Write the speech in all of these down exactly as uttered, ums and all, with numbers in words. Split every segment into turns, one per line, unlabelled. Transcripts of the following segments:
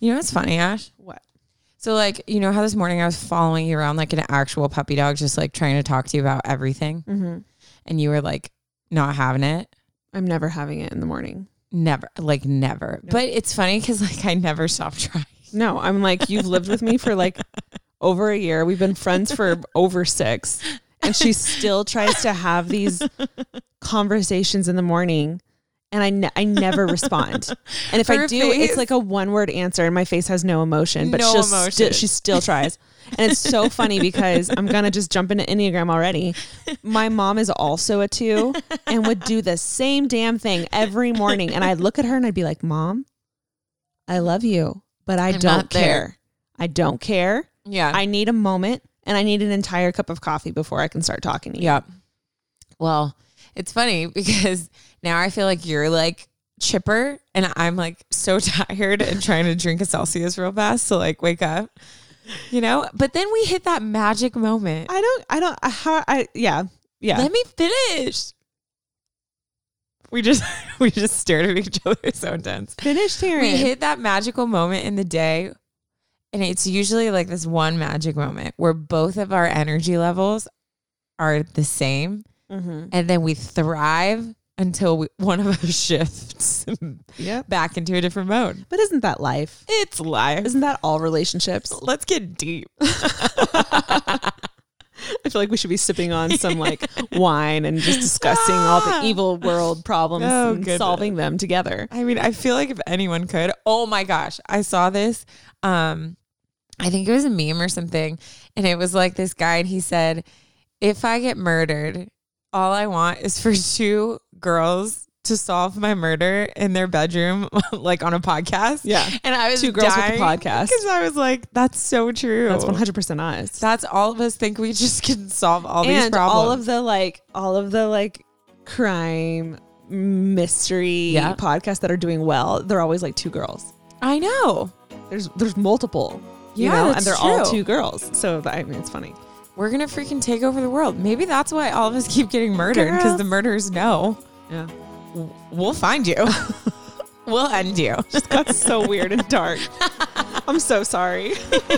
You know what's funny, Ash?
What?
So like, you know how this morning I was following you around like an actual puppy dog, just like trying to talk to you about everything.
Mm-hmm.
And you were like not having it.
I'm never having it in the morning.
Never, like never. Nope. But it's funny because like I never stop trying.
No, I'm like, you've lived with me for like over a year. We've been friends for over six. And she still tries to have these conversations in the morning. And I, ne- I never respond. And if Her I do, face. it's like a one word answer and my face has no emotion, but
no
she'll
emotion.
Sti- she still tries. And it's so funny because I'm going to just jump into Enneagram already. My mom is also a two and would do the same damn thing every morning. And I'd look at her and I'd be like, Mom, I love you, but I
I'm
don't care. I don't care.
Yeah.
I need a moment and I need an entire cup of coffee before I can start talking to you.
Yep. Well, it's funny because now I feel like you're like chipper and I'm like so tired and trying to drink a Celsius real fast to like wake up, you know, but then we hit that magic moment.
I don't, I don't, how I, yeah, yeah.
Let me finish. We just, we just stared at each other so intense.
Finish, Taryn.
We hit that magical moment in the day. And it's usually like this one magic moment where both of our energy levels are the same. Mm-hmm. And then we thrive until we, one of us shifts
yep.
back into a different mode.
But isn't that life?
It's life.
Isn't that all relationships?
Let's get deep.
I feel like we should be sipping on some like wine and just discussing all the evil world problems
oh,
and
goodness.
solving them together.
I mean, I feel like if anyone could, oh my gosh, I saw this. Um, I think it was a meme or something. And it was like this guy and he said, if I get murdered, all I want is for two girls to solve my murder in their bedroom, like on a podcast.
Yeah.
And I was
two girls
dying
with a podcast.
Because I was like, that's so true.
That's one hundred percent us.
That's all of us think we just can solve all
and
these problems.
all of the like, all of the like crime mystery
yeah.
podcasts that are doing well. They're always like two girls.
I know.
There's, there's multiple, you
yeah,
know, and they're
true.
all two girls. So I mean, it's funny.
We're going to freaking take over the world. Maybe that's why all of us keep getting murdered because the murderers know.
Yeah.
We'll find you. We'll end you.
Just got so weird and dark. I'm so sorry.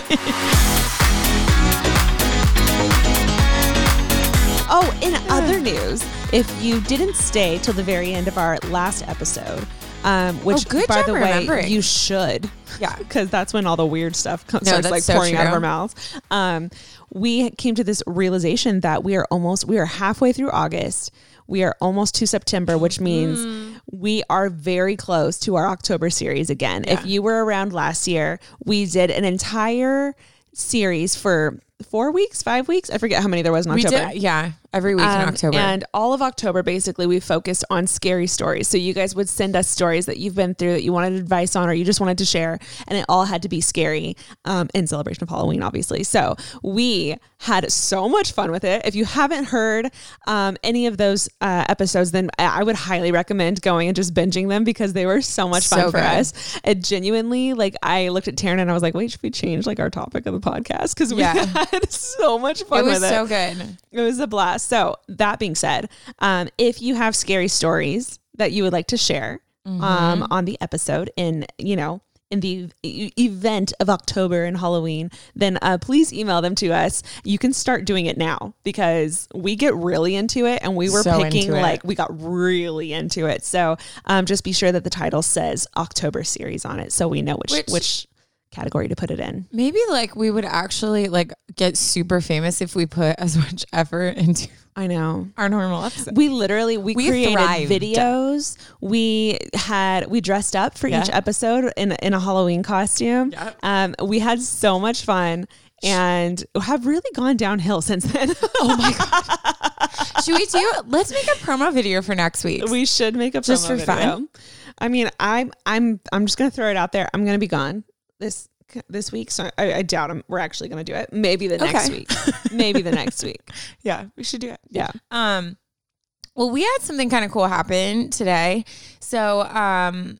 Oh, in other news, if you didn't stay till the very end of our last episode, um, which
oh, good
by
job
the way,
remembering.
you should.
Yeah.
Because that's when all the weird stuff comes,
no,
starts like
so
pouring
true.
out of our mouths. Um, we came to this realization that we are almost, we are halfway through August. We are almost to September, which means mm. we are very close to our October series again. Yeah. If you were around last year, we did an entire series for four weeks, five weeks. I forget how many there was in October.
We did, yeah, every week um, in October.
And all of October, basically, we focused on scary stories. So you guys would send us stories that you've been through, that you wanted advice on, or you just wanted to share. And it all had to be scary um, in celebration of Halloween, obviously. So we had so much fun with it. If you haven't heard um, any of those uh, episodes, then I would highly recommend going and just binging them because they were so much fun
so
for
good.
us. It genuinely, like, I looked at Taryn and I was like, wait, should we change like our topic of the podcast? Because we
yeah.
had so much fun
it was
with it.
so good.
It was a blast. So that being said, um, if you have scary stories that you would like to share mm-hmm. um, on the episode in, you know, in the e- event of October and Halloween, then uh, please email them to us. You can start doing it now because we get really into it and we were
so
picking like,
it.
we got really into it. So um, just be sure that the title says October series on it so we know which, which, which category to put it in.
Maybe like we would actually like get super famous if we put as much effort into
I know
our normal episode.
We literally, we, we created thrived. videos. We had, we dressed up for yeah. each episode in, in a Halloween costume. Yeah. Um, we had so much fun and have really gone downhill since then.
Oh my God. Should we do, let's make a promo video for next week.
We should make a promo
just for
video.
fun.
I mean, I'm, I'm, I'm just going to throw it out there. I'm going to be gone this this week, so I, I doubt I'm, we're actually going to do it. Maybe the next
okay.
week. Maybe the next week.
Yeah, we should do it.
Yeah.
Um. Well, we had something kind of cool happen today. So, um,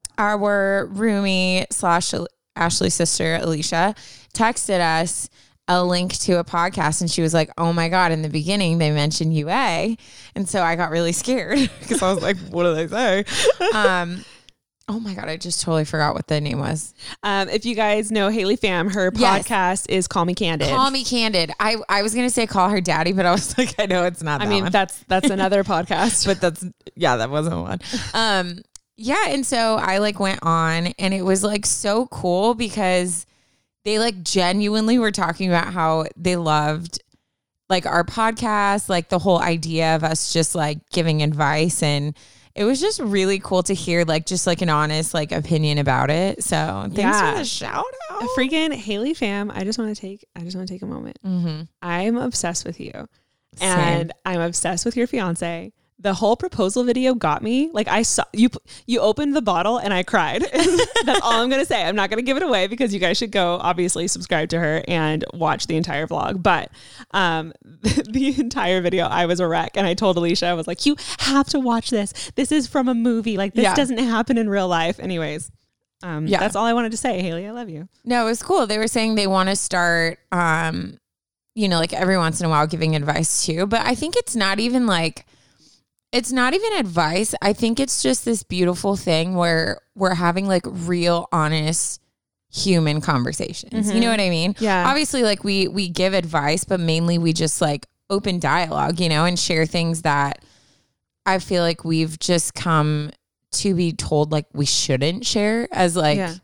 our roomie slash Ashley's sister Alicia texted us a link to a podcast, and she was like, "Oh my God!" In the beginning, they mentioned U A, and so I got really scared because I was like, "What do they say?" Um. Oh my God, I just totally forgot what the name was.
Um, if you guys know Haley Pham, her
Yes.
podcast is Call Me Candid.
Call Me Candid. I, I was going to say call her daddy, but I was like, I know it's not that
I mean,
one.
that's that's another podcast.
But that's, yeah, that wasn't one. Um, yeah. And so I like went on and it was like so cool because they like genuinely were talking about how they loved like our podcast, like the whole idea of us just like giving advice, and it was just really cool to hear like just like an honest like opinion about it. So thanks
Yeah.
for the shout out.
Freaking Haley Pham, I just want to take I just want to take a moment.
Mm-hmm.
I'm obsessed with you.
Same.
And I'm obsessed with your fiance. The whole proposal video got me. Like I saw you, you opened the bottle and I cried. That's all I'm going to say. I'm not going to give it away because you guys should go obviously subscribe to her and watch the entire vlog. But um, the, the entire video, I was a wreck. And I told Alicia, I was like, you have to watch this. This is from a movie. Like this
Yeah.
doesn't happen in real life. Anyways, um,
Yeah.
that's all I wanted to say. Haley, I love you.
No, it was cool. They were saying they want to start, um, you know, like every once in a while giving advice too. But I think it's not even like, it's not even advice. I think it's just this beautiful thing where we're having like real, honest human conversations.
Mhm.
You know what I mean?
Yeah.
Obviously, like we we give advice, but mainly we just like open dialogue, you know, and share things that I feel like we've just come to be told like we shouldn't share as like
Yeah.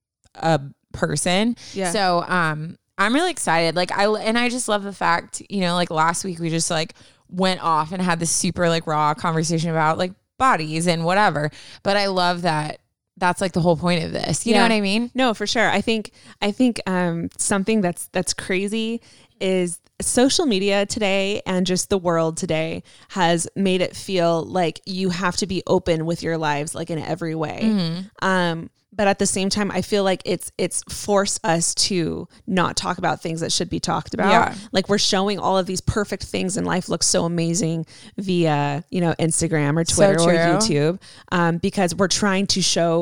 a person.
Yeah.
So um I'm really excited. Like I and I just love the fact, you know, like last week we just like went off and had this super like raw conversation about like bodies and whatever. But I love that that's like the whole point of this. You
Yeah.
know what I mean?
No, for sure. I think I think um, something that's that's crazy is social media today and just the world today has made it feel like you have to be open with your lives like in every way.
Mm-hmm.
Um, but at the same time, I feel like it's it's forced us to not talk about things that should be talked about.
Yeah.
Like we're showing all of these perfect things and life looks so amazing via, you know, Instagram or Twitter or
true.
YouTube, um, because we're trying to show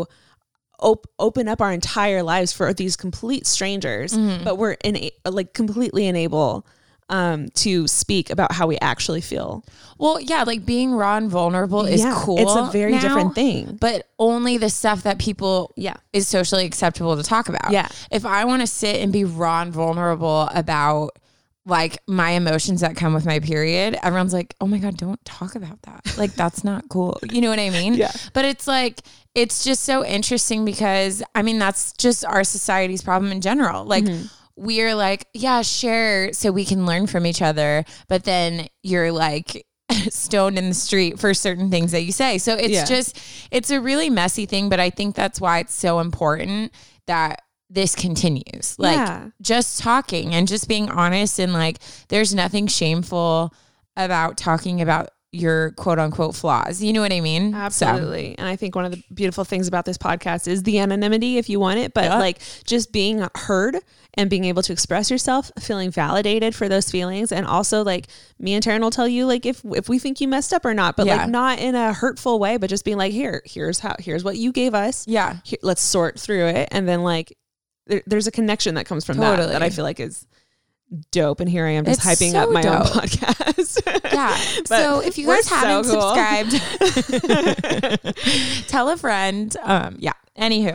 op- open up our entire lives for these complete strangers,
Mm-hmm.
but we're in like completely unable um, to speak about how we actually feel.
Well, yeah, like being raw and vulnerable is
Yeah,
cool.
it's a very
now,
different thing.
But only the stuff that people
Yeah.
is socially acceptable to talk about.
Yeah.
If I want to sit and be raw and vulnerable about like my emotions that come with my period, everyone's like, oh my God, don't talk about that. Like, that's not cool. You know what I mean?
Yeah.
But it's like, it's just so interesting because I mean, that's just our society's problem in general. Like,
Mm-hmm.
we're like, yeah, share so we can learn from each other. But then you're like stoned in the street for certain things that you say. So it's
Yeah.
just, it's a really messy thing. But I think that's why it's so important that this continues. Like
Yeah.
just talking and just being honest, and like, there's nothing shameful about talking about your quote unquote flaws. You know what I mean?
Absolutely. And I think one of the beautiful things about this podcast is the anonymity if you want it, but
Yeah.
like just being heard and being able to express yourself, feeling validated for those feelings. And also like me and Taryn will tell you like if if we think you messed up or not, but
Yeah.
like not in a hurtful way, but just being like, here, here's how, here's what you gave us.
Yeah.
Here, let's sort through it. And then like there, there's a connection that comes from
Totally.
that that I feel like is dope. And here I am just
It's
hyping
so
up my own
dope.
podcast.
Yeah.
But
So if you
we're
guys
so
haven't
cool.
subscribed, tell a friend. Um, yeah. Anywho,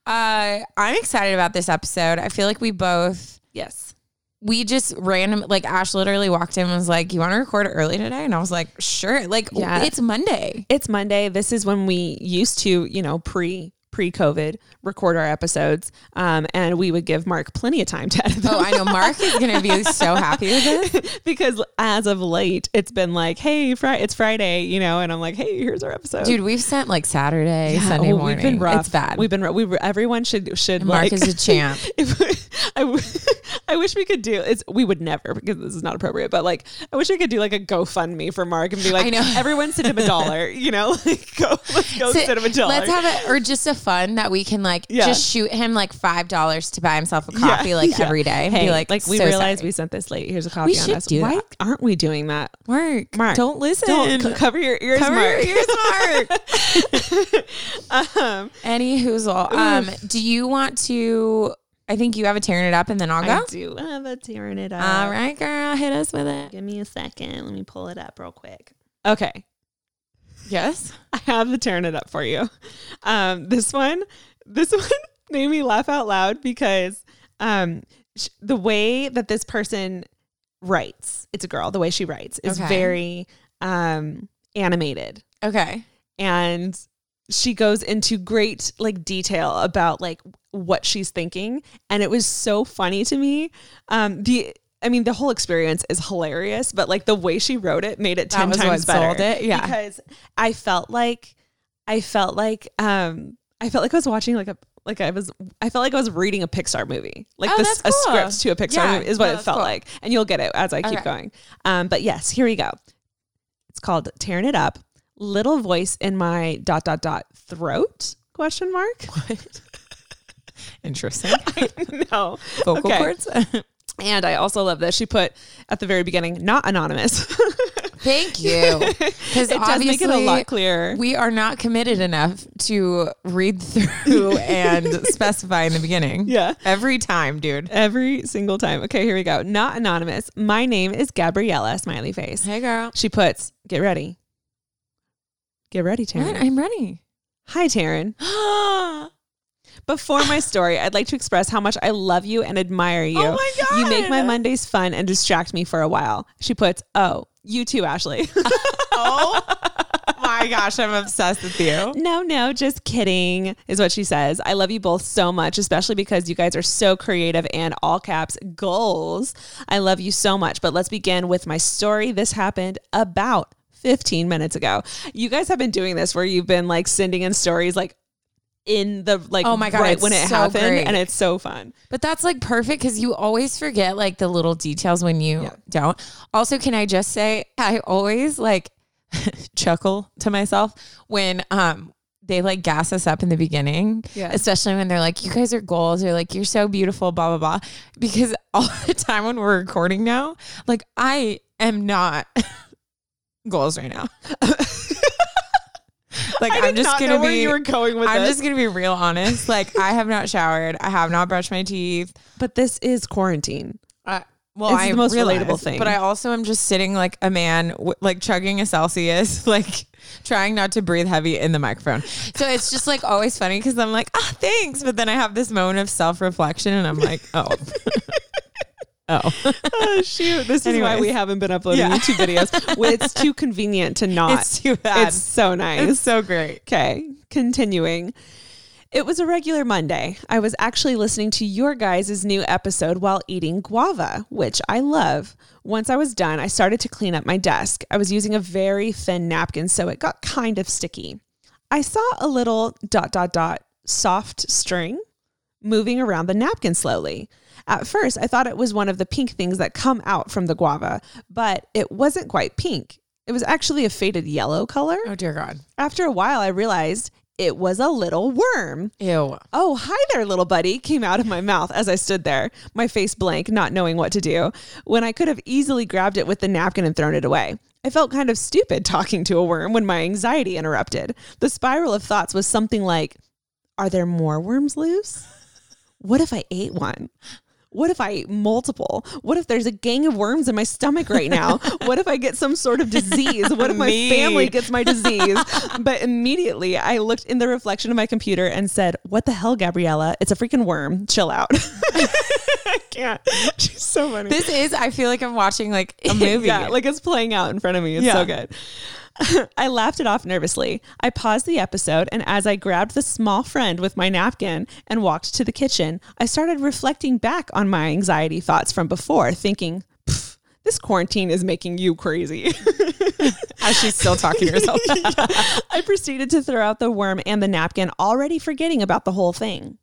uh, I'm excited about this episode. I feel like we both,
Yes.
we just random, like Ash literally walked in and was like, you want to record early today? And I was like, sure. Like
Yeah.
it's Monday.
It's Monday. This is when we used to, you know, pre pre-COVID record our episodes. Um, and we would give Mark plenty of time to edit them.
Oh, I know. Mark is going to be so happy with this.
because as of late, it's been like, hey, fri- it's Friday, you know, and I'm like, hey, here's our episode.
Dude, we've sent like Saturday,
Yeah,
Sunday
well,
morning.
We've been rough.
It's bad.
We've been, ru- we were, everyone should, should
Mark
like,
is a champ.
if we, I, w- I wish we could do it's we would never because this is not appropriate, but like I wish we could do like a GoFundMe for Mark and be like,
I know.
everyone send him a dollar, you know, like go let's go
So
send him a dollar.
let's have it, or just a fun that we can like
Yeah.
just shoot him like five dollars to buy himself a coffee like
yeah.
every day. And
Hey,
be like,
like we
so
realized
sorry.
we sent this late. Here's a coffee
We
on
should
us.
do
Why
that.
aren't we doing that?
Mark,
Mark,
don't listen.
Don't c- cover your ears,
Cover
Mark.
your ears, Mark.
um,
Any whoozle. Um, do you want to? I think you have a tearing it up, and then I'll
I
go.
do have a tearing it up.
All right, girl, hit us with it.
Give me a second. Let me pull it up real quick. Okay.
Yes.
I have the tearing it up for you. Um, this one, this one made me laugh out loud because um, sh- the way that this person writes, it's a girl, the way she writes is
Okay.
very um, animated.
Okay.
And she goes into great like detail about like what she's thinking. And it was so funny to me. Um, the I mean, the whole experience is hilarious, but like the way she wrote it made it ten
That was
times
what
better.
sold it. Yeah.
Because I felt like, I felt like, um, I felt like I was watching like a, like I was, I felt like I was reading a Pixar movie, like
Oh,
this,
that's
a
cool.
script to a Pixar
Yeah.
movie is what
No,
it
that's
felt
cool.
like. And you'll get it as I keep
Okay.
going. Um, but yes, here we go. It's called Tearing It Up. Little voice in my dot, dot, dot throat question mark.
What? Interesting.
No.
Vocal
Okay.
cords.
And I also love that she put at the very beginning, not anonymous.
Thank you. Because
It does make it a lot clearer.
We are not committed enough to read through and specify in the beginning.
Yeah.
Every time, dude.
Every single time. Okay, here we go. Not anonymous. My name is Gabriella, smiley face.
Hey, girl.
She puts, get ready. Get ready, Taryn.
What? I'm ready.
Hi, Taryn. Before my story, I'd like to express how much I love you and admire you.
Oh my God.
You make my Mondays fun and distract me for a while. She puts, oh, you too, Ashley.
Oh my gosh, I'm obsessed with you.
No, no, just kidding, is what she says. I love you both so much, especially because you guys are so creative and all caps goals. I love you so much. But let's begin with my story. This happened about fifteen minutes ago. You guys have been doing this where you've been like sending in stories like in the like
Oh my God,
right
it's
when it
so
happened,
great.
and it's so fun.
But that's like perfect because you always forget like the little details when you
Yeah.
don't. Also, can I just say, I always like chuckle to myself when um they like gas us up in the beginning,
Yeah.
especially when they're like, you guys are goals, or like, you're so beautiful, blah, blah, blah. Because all the time when we're recording now, like I am not goals right now. Like
I
I'm
did
just
not
gonna
know
be
where you were going with
I'm
this.
just gonna be real honest. Like I have not showered. I have not brushed my teeth.
But this is quarantine.
Uh, well,
It's
I
the most
realize,
relatable thing.
But I also am just sitting like a man, w- like chugging a Celsius, like trying not to breathe heavy in the microphone. So it's just like always funny because I'm like, ah, thanks. But then I have this moment of self-reflection and I'm like, oh. Oh,
Oh shoot! This is why
Anyways.
we haven't been uploading
Yeah.
YouTube videos. Well, it's too convenient to not.
it's too bad.
It's so nice.
It's so great.
Okay, continuing. It was a regular Monday. I was actually listening to your guys' new episode while eating guava, which I love. Once I was done, I started to clean up my desk. I was using a very thin napkin, so it got kind of sticky. I saw a little dot, dot, dot soft string moving around the napkin slowly. At first, I thought it was one of the pink things that come out from the guava, but it wasn't quite pink. It was actually a faded yellow color.
Oh, dear God.
After a while, I realized it was a little worm.
Ew.
Oh, hi there, little buddy, came out of my mouth as I stood there, my face blank, not knowing what to do, when I could have easily grabbed it with the napkin and thrown it away. I felt kind of stupid talking to a worm when my anxiety interrupted. The spiral of thoughts was something like, are there more worms loose? What if I ate one? What if I ate multiple? What if there's a gang of worms in my stomach right now? What if I get some sort of disease? What if my
Me.
family gets my disease? But immediately I looked in the reflection of my computer and said, what the hell, Gabriella? It's a freaking worm. Chill out. I can't. She's so funny.
This is, I feel like I'm watching like a movie.
Yeah, like it's playing out in front of me. It's
Yeah.
so good. I laughed it off nervously. I paused the episode, and as I grabbed the small friend with my napkin and walked to the kitchen, I started reflecting back on my anxiety thoughts from before, thinking, this quarantine is making you crazy.
As she's still talking to herself.
Yeah. I proceeded to throw out the worm and the napkin, already forgetting about the whole thing.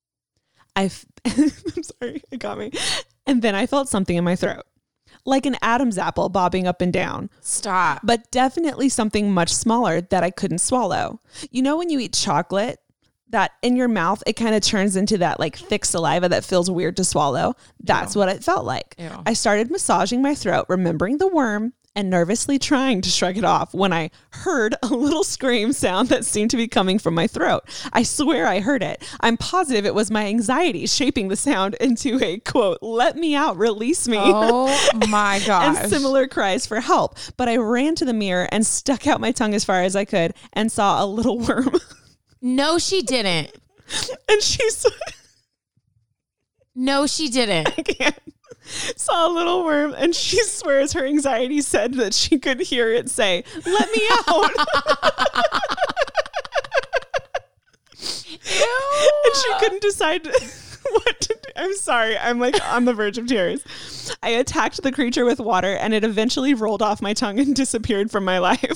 I f- I'm sorry, it got me. And then I felt something in my throat, like an Adam's apple bobbing up and down,
Stop.
but definitely something much smaller that I couldn't swallow. You know, when you eat chocolate, that in your mouth, it kind of turns into that like thick saliva that feels weird to swallow. That's
Ew.
what it felt like.
Ew.
I started massaging my throat, remembering the worm and nervously trying to shrug it off when I heard a little scream sound that seemed to be coming from my throat. I swear I heard it. I'm positive it was my anxiety shaping the sound into a, quote, let me out, release me.
Oh my gosh.
And similar cries for help. But I ran to the mirror and stuck out my tongue as far as I could and saw a little worm.
No, she didn't.
And she's...
No, she didn't.
I can't. Saw a little worm, and she swears her anxiety said that she could hear it say, let me out.
Ew.
And she couldn't decide what to do. I'm sorry. I'm like on the verge of tears. I attacked the creature with water, and it eventually rolled off my tongue and disappeared from my life.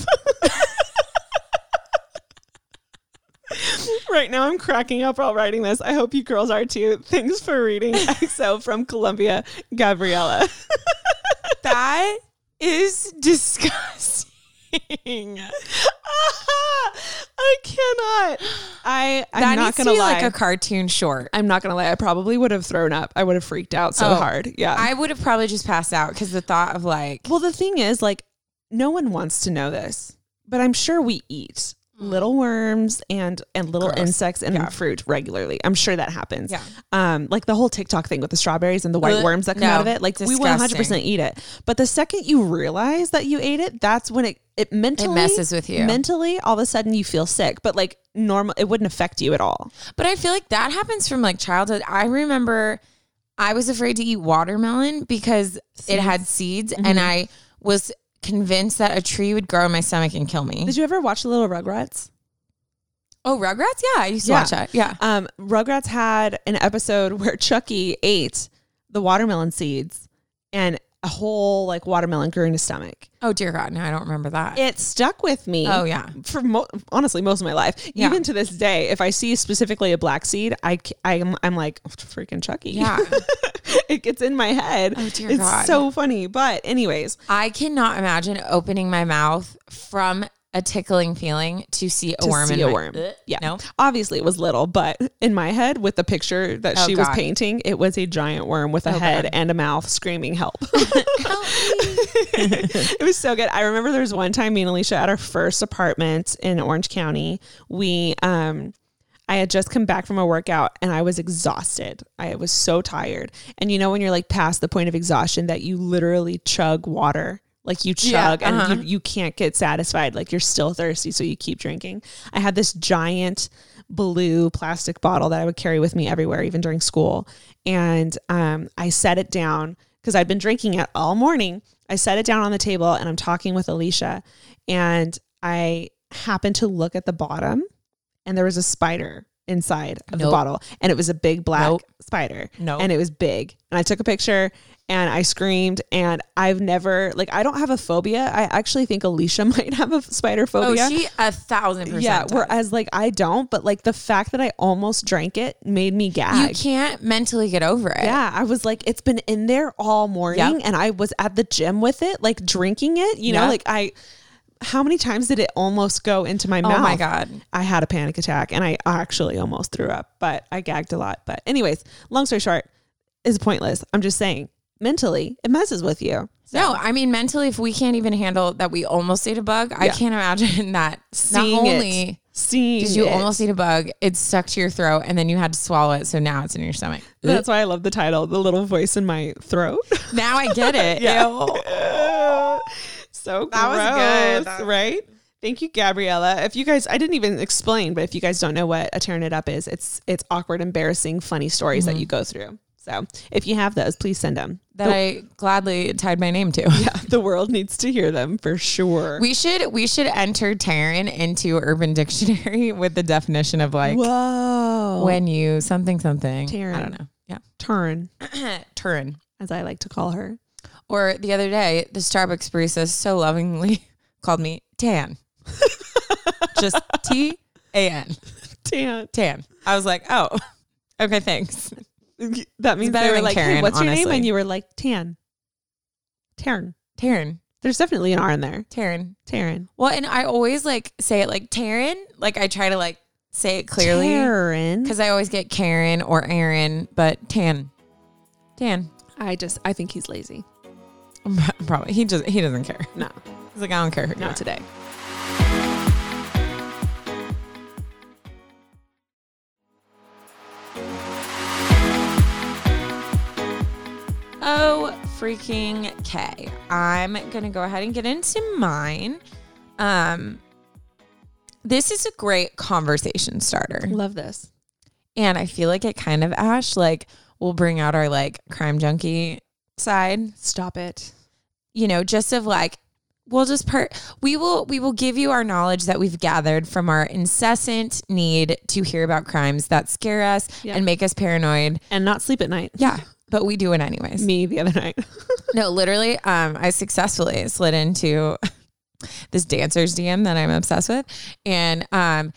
Right now, I'm cracking up while writing this. I hope you girls are too. Thanks for reading. X O from Columbia, Gabriella.
That is disgusting.
I cannot. I, I'm
that
not
needs
gonna
to be
lie.
like a cartoon short.
I'm not gonna lie. I probably would have thrown up. I would have freaked out so
Oh,
hard. Yeah.
I would have probably just passed out because the thought of like,
well, the thing is, like, no one wants to know this, but I'm sure we eat little worms and and little
Gross.
insects and
Yeah.
fruit regularly. I'm sure that happens.
Yeah.
Um, like the whole TikTok thing with the strawberries and the white
Ugh,
worms that come
no,
out of it. Like we one hundred percent
disgusting.
eat it. But the second you realize that you ate it, that's when it it mentally
it messes with you.
Mentally, all of a sudden you feel sick. But like normal, it wouldn't affect you at all.
But I feel like that happens from like childhood. I remember I was afraid to eat watermelon because it had seeds,
Mm-hmm.
and I was convinced that a tree would grow in my stomach and kill me.
Did you ever watch the Little Rugrats?
Oh, Rugrats? Yeah, I used to
Yeah.
watch that. Yeah.
Um, Rugrats had an episode where Chucky ate the watermelon seeds and a whole like watermelon grew in his stomach.
Oh dear God, no, I don't remember that.
It stuck with me.
Oh yeah.
For mo- honestly, most of my life,
Yeah.
even to this day, if I see specifically a black seed, I, I'm, I'm like, oh, freaking Chucky.
Yeah.
It gets in my head.
Oh, dear
it's
God.
so funny. But anyways,
I cannot imagine opening my mouth from a tickling feeling to see a
to
worm
see
in
a
my-
worm.
Ugh,
Yeah.
No.
Obviously it was little, but in my head with the picture that
Oh,
she was
God.
painting, it was a giant worm with a
Oh,
head
God.
and a mouth screaming help.
Help me.
It was so good. I remember there was one time me and Alicia at our first apartment in Orange County. We, um, I had just come back from a workout and I was exhausted. I was so tired. And you know, when you're like past the point of exhaustion that you literally chug water, like you chug
Yeah, uh-huh.
and you, you can't get satisfied. Like you're still thirsty. So you keep drinking. I had this giant blue plastic bottle that I would carry with me everywhere, even during school. And, um, I set it down because I'd been drinking it all morning. I set it down on the table and I'm talking with Alicia and I happened to look at the bottom and there was a spider inside of the
Nope.
bottle and it was a big black
Nope.
spider.
Nope.
And it was big. And I took a picture and I screamed and I've never, like, I don't have a phobia. I actually think Alicia might have a spider
Oh,
phobia.
she a thousand percent.
yeah.
does.
Whereas like I don't, but like the fact that I almost drank it made me gag.
You can't mentally get over it.
Yeah, I was like, it's been in there all morning
Yep.
and I was at the gym with it, like drinking it, you know,
Yep.
like I, how many times did it almost go into my
Oh
mouth?
my God.
I had a panic attack and I actually almost threw up, but I gagged a lot. But anyways, long story short, is pointless. I'm just saying mentally it messes with you. So,
No, I mean mentally, if we can't even handle that we almost ate a bug, I
Yeah.
can't imagine that.
seeing
not only
it, seeing
did you
it.
almost eat a bug, it stuck to your throat, and then you had to swallow it, so now it's in your stomach.
That's why I love the title, The Little Voice in My Throat.
Now I get it.
Yeah.
Ew.
So
That was
gross,
good. That-
right? Thank you, Gabriella. If you guys, I didn't even explain, but if you guys don't know what a tearing it up is, it's it's awkward, embarrassing, funny stories
Mm-hmm.
that you go through. So if you have those, please send them.
That I gladly tied my name to.
Yeah, the world needs to hear them for sure.
We should we should enter Taryn into Urban Dictionary with the definition of like
Whoa.
when you something something.
Taryn.
I don't know. Yeah.
Turn,
Turn.
as I like to call her.
Or the other day, the Starbucks barista so lovingly called me Tan. Just T A N.
Tan.
Tan. I was like, oh, okay, thanks.
That means
better
they were
than
like,
Karen,
hey, what's your name?
honestly.
And you were like, Tan. Taryn.
Taryn.
There's definitely an R in there.
Taryn.
Taryn.
Well, and I always like say it like Taryn. Like I try to like say it clearly.
Taryn.
Because I always get Karen or Aaron, but Tan. Tan.
I just, I think he's lazy.
Probably. He just he doesn't care.
No.
He's like, I don't care who you
Not
are.
today.
Oh, freaking K. I'm going to go ahead and get into mine. Um, this is a great conversation starter.
Love this.
And I feel like it kind of, Ash, like, will bring out our, like, crime junkie side.
Stop it.
You know, just of, like, we'll just part, we will, we will give you our knowledge that we've gathered from our incessant need to hear about crimes that scare us
Yeah.
and make us paranoid.
And not sleep at night.
Yeah. But we do it anyways.
Me the other night.
No, literally, um, I successfully slid into this dancer's D M that I'm obsessed with. And um,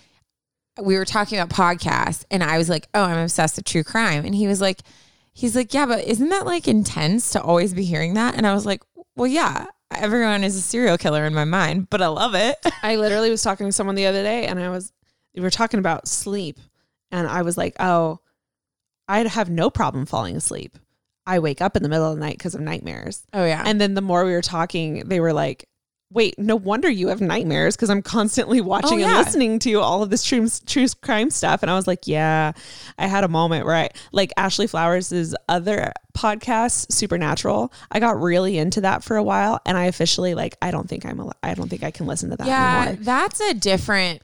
we were talking about podcasts and I was like, oh, I'm obsessed with true crime. And he was like, he's like, yeah, but isn't that like intense to always be hearing that? And I was like, well, yeah, everyone is a serial killer in my mind, but I love it.
I literally was talking to someone the other day and I was, we were talking about sleep. And I was like, oh, I'd have no problem falling asleep. I wake up in the middle of the night because of nightmares.
Oh, yeah.
And then the more we were talking, they were like, wait, no wonder you have nightmares because I'm constantly watching
Oh,
and
yeah.
listening to all of this true, true crime stuff. And I was like, yeah, I had a moment where I, like Ashley Flowers' other podcast, Supernatural, I got really into that for a while. And I officially, like, I don't think I'm, al- I don't think I can listen to that
yeah,
anymore.
that's a different,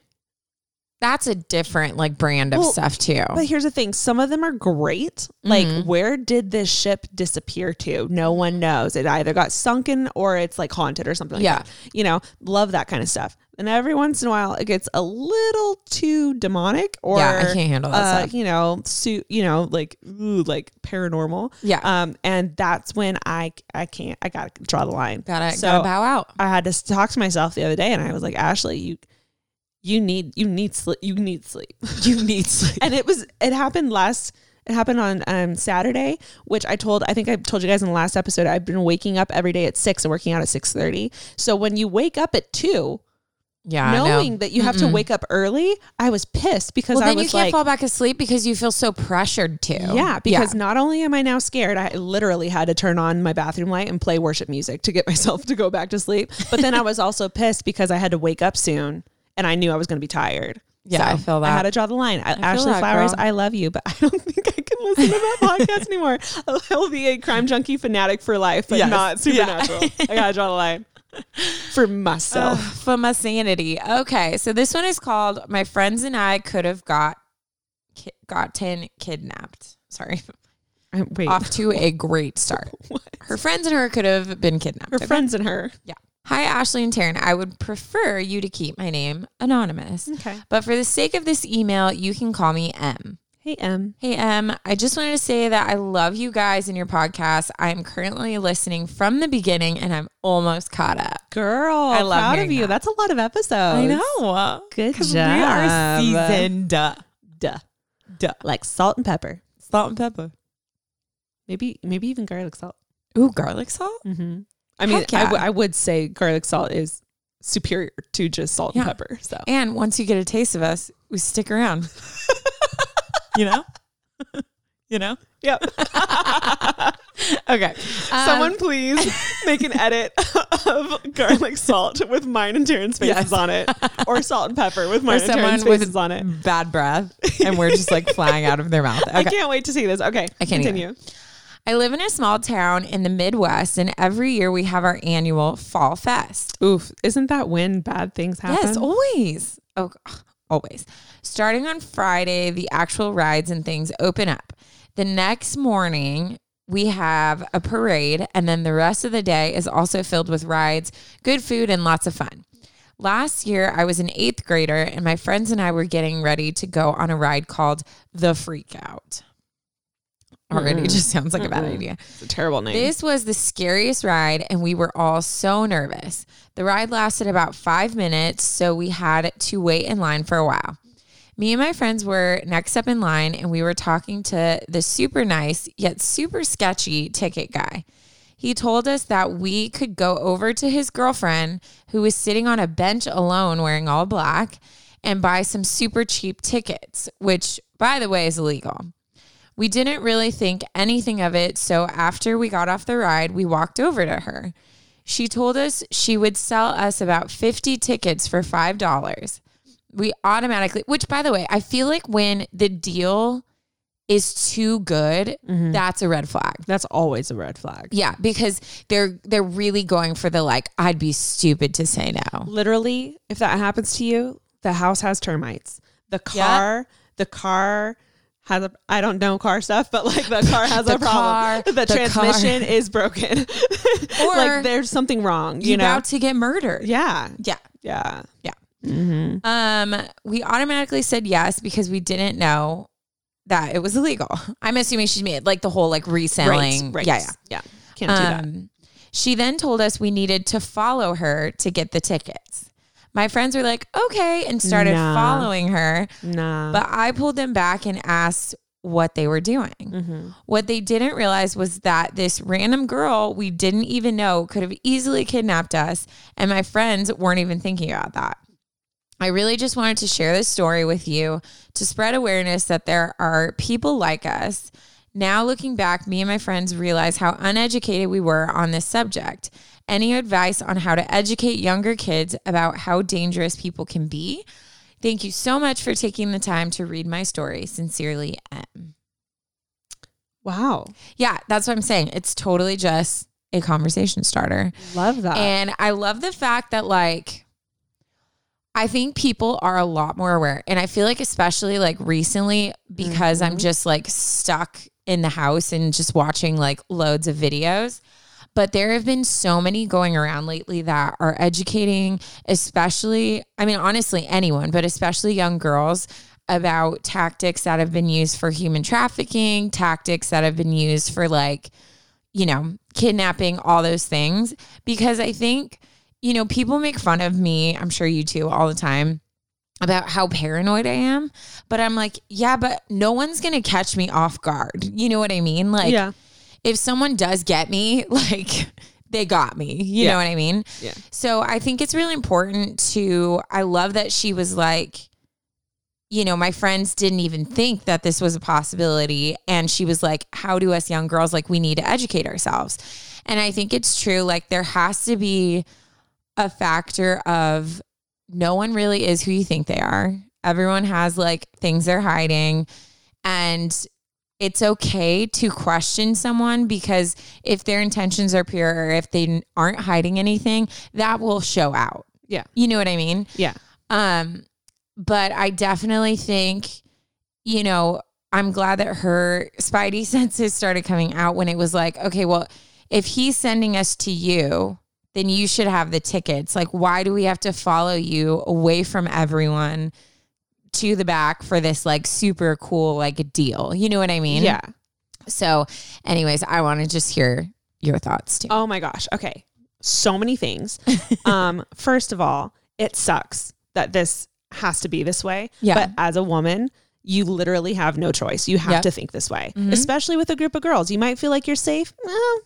that's a different like brand of
Well,
stuff too.
But here's the thing. Some of them are great. Like,
Mhm.
where did this ship disappear to? No one knows. It either got sunken or it's like haunted or something like
Yeah.
that. You know, love that kind of stuff. And every once in a while, it gets a little too demonic or,
Yeah, I can't handle that
uh,
stuff.
you know, su- you know, like, ooh, like paranormal.
Yeah.
Um, and that's when I, I can't, I gotta draw the line.
Gotta,
so
gotta bow out.
I had to talk to myself the other day and I was like, Ashley, you, you need, you need sleep. You need sleep.
You need sleep.
And it was, it happened last, it happened on um, Saturday, which I told, I think I told you guys in the last episode, I've been waking up every day at six and working out at six thirty. So when you wake up at two,
Yeah,
knowing
no.
that you have to
Mm-mm.
wake up early, I was pissed because
Well,
I
then
was
you can't
like,
fall back asleep because you feel so pressured to.
yeah, because not only am I now scared, I literally had to turn on my bathroom light and play worship music to get myself to go back to sleep. But then I was also pissed because I had to wake up soon and I knew I was going to be tired.
Yeah,
So
I feel that.
I had to draw the line. I,
feel
Ashley
that,
Flowers,
girl.
I love you, but I don't think I can listen to that podcast anymore. I'll be a crime junkie fanatic for life, but
Yes.
not Supernatural.
Yeah.
I gotta draw the line for myself.
Ugh, for my sanity. Okay, so this one is called "My Friends and I Could Have Got ki- Gotten Kidnapped." Sorry,
I- Wait,
off to a great start.
What?
Her friends and her could have been kidnapped.
Her
Okay?
friends and her.
Yeah. Hi, Ashley and Taryn. I would prefer you to keep my name anonymous.
Okay.
But for the sake of this email, you can call me M.
Hey, Em.
Hey, Em. I just wanted to say that I love you guys and your podcast. I'm currently listening from the beginning and I'm almost caught up.
Girl,
I love
proud of
hearing
you.
that.
That's a lot of episodes.
I know.
Good
'Cause
job.
we are seasoned. Duh.
Duh.
Duh.
Like salt and pepper.
Salt and pepper.
Maybe, maybe even garlic salt.
Ooh, garlic salt?
Mm-hmm. I mean,
Heck
I,
yeah.
w- I would say garlic salt is superior to just salt
Yeah.
and pepper. So
And once you get a taste of us, we stick around. You know? You know?
yep.
Okay.
Someone
Um,
please make an edit of garlic salt with mine and Taryn's faces
Yes.
on it, or salt and pepper with mine
or
and Taryn's
someone
faces
with
on it.
bad breath and we're just like flying out of their mouth.
I
Okay.
can't wait to see this. Okay,
I can't
continue.
either. I live in a small town in the Midwest, and every year we have our annual Fall Fest.
Oof, isn't that when bad things happen?
Yes, always. Oh, always. Starting on Friday, the actual rides and things open up. The next morning, we have a parade, and then the rest of the day is also filled with rides, good food, and lots of fun. Last year, I was an eighth grader, and my friends and I were getting ready to go on a ride called The Freak Out. Already
Mm-mm.
just sounds like a bad
Mm-mm.
idea.
It's a terrible name.
This was the scariest ride, and we were all so nervous. The ride lasted about five minutes, so we had to wait in line for a while. Me and my friends were next up in line, and we were talking to the super nice yet super sketchy ticket guy. He told us that we could go over to his girlfriend, who was sitting on a bench alone wearing all black, and buy some super cheap tickets, which, by the way, is illegal. We didn't really think anything of it, so after we got off the ride, we walked over to her. She told us she would sell us about fifty tickets for five dollars. We automatically, which by the way, I feel like when the deal is too good, mm-hmm. that's a red flag.
That's always a red flag.
Yeah, because they're they're really going for the like, I'd be stupid to say no.
Literally, if that happens to you, the house has termites. The car, yep. the car has a, I don't know car stuff, but like the car has
the
a problem.
Car,
the, the transmission
car.
is broken. Or like there's something wrong. You
you're
know?
about to get murdered.
Yeah.
Yeah.
Yeah.
Yeah.
Mm-hmm.
Um, we automatically said yes because we didn't know that it was illegal. I'm assuming she made like the whole like reselling.
Right, right.
Yeah, yeah.
Yeah. Can't do that.
Um, she then told us we needed to follow her to get the tickets. My friends were like, okay, and started
nah.
following her.
Nah.
But I pulled them back and asked what they were doing.
Mm-hmm.
What they didn't realize was that this random girl we didn't even know could have easily kidnapped us. And my friends weren't even thinking about that. I really just wanted to share this story with you to spread awareness that there are people like us. Now looking back, me and my friends realize how uneducated we were on this subject. Any advice on how to educate younger kids about how dangerous people can be? Thank you so much for taking the time to read my story. Sincerely, M.
Wow.
Yeah, that's what I'm saying. It's totally just a conversation starter.
Love that.
And I love the fact that like, I think people are a lot more aware. And I feel like especially like recently because mm-hmm. I'm just like stuck in the house and just watching like loads of videos. But there have been so many going around lately that are educating, especially, I mean, honestly, anyone, but especially young girls about tactics that have been used for human trafficking, tactics that have been used for like, you know, kidnapping, all those things. Because I think, you know, people make fun of me, I'm sure you too, all the time about how paranoid I am. But I'm like, yeah, but no one's going to catch me off guard. You know what I mean? Like,
yeah.
if someone does get me, like they got me, you
yeah.
know what I mean?
Yeah.
So I think it's really important to, I love that she was like, you know, my friends didn't even think that this was a possibility. And she was like, how do us young girls, like we need to educate ourselves. And I think it's true. Like there has to be a factor of no one really is who you think they are. Everyone has like things they're hiding, and it's okay to question someone because if their intentions are pure or if they aren't hiding anything, that will show out.
Yeah.
You know what I mean?
Yeah.
Um, but I definitely think, you know, I'm glad that her spidey senses started coming out when it was like, okay, well, if he's sending us to you, then you should have the tickets. Like, why do we have to follow you away from everyone to the back for this like super cool like deal? You know what I mean?
Yeah.
So anyways, I want to just hear your thoughts too.
Oh my gosh. Okay. So many things. um, first of all, it sucks that this has to be this way.
Yeah.
But as a woman, you literally have no choice. You have
yep.
to think this way,
mm-hmm.
especially with a group of girls. You might feel like you're safe. No,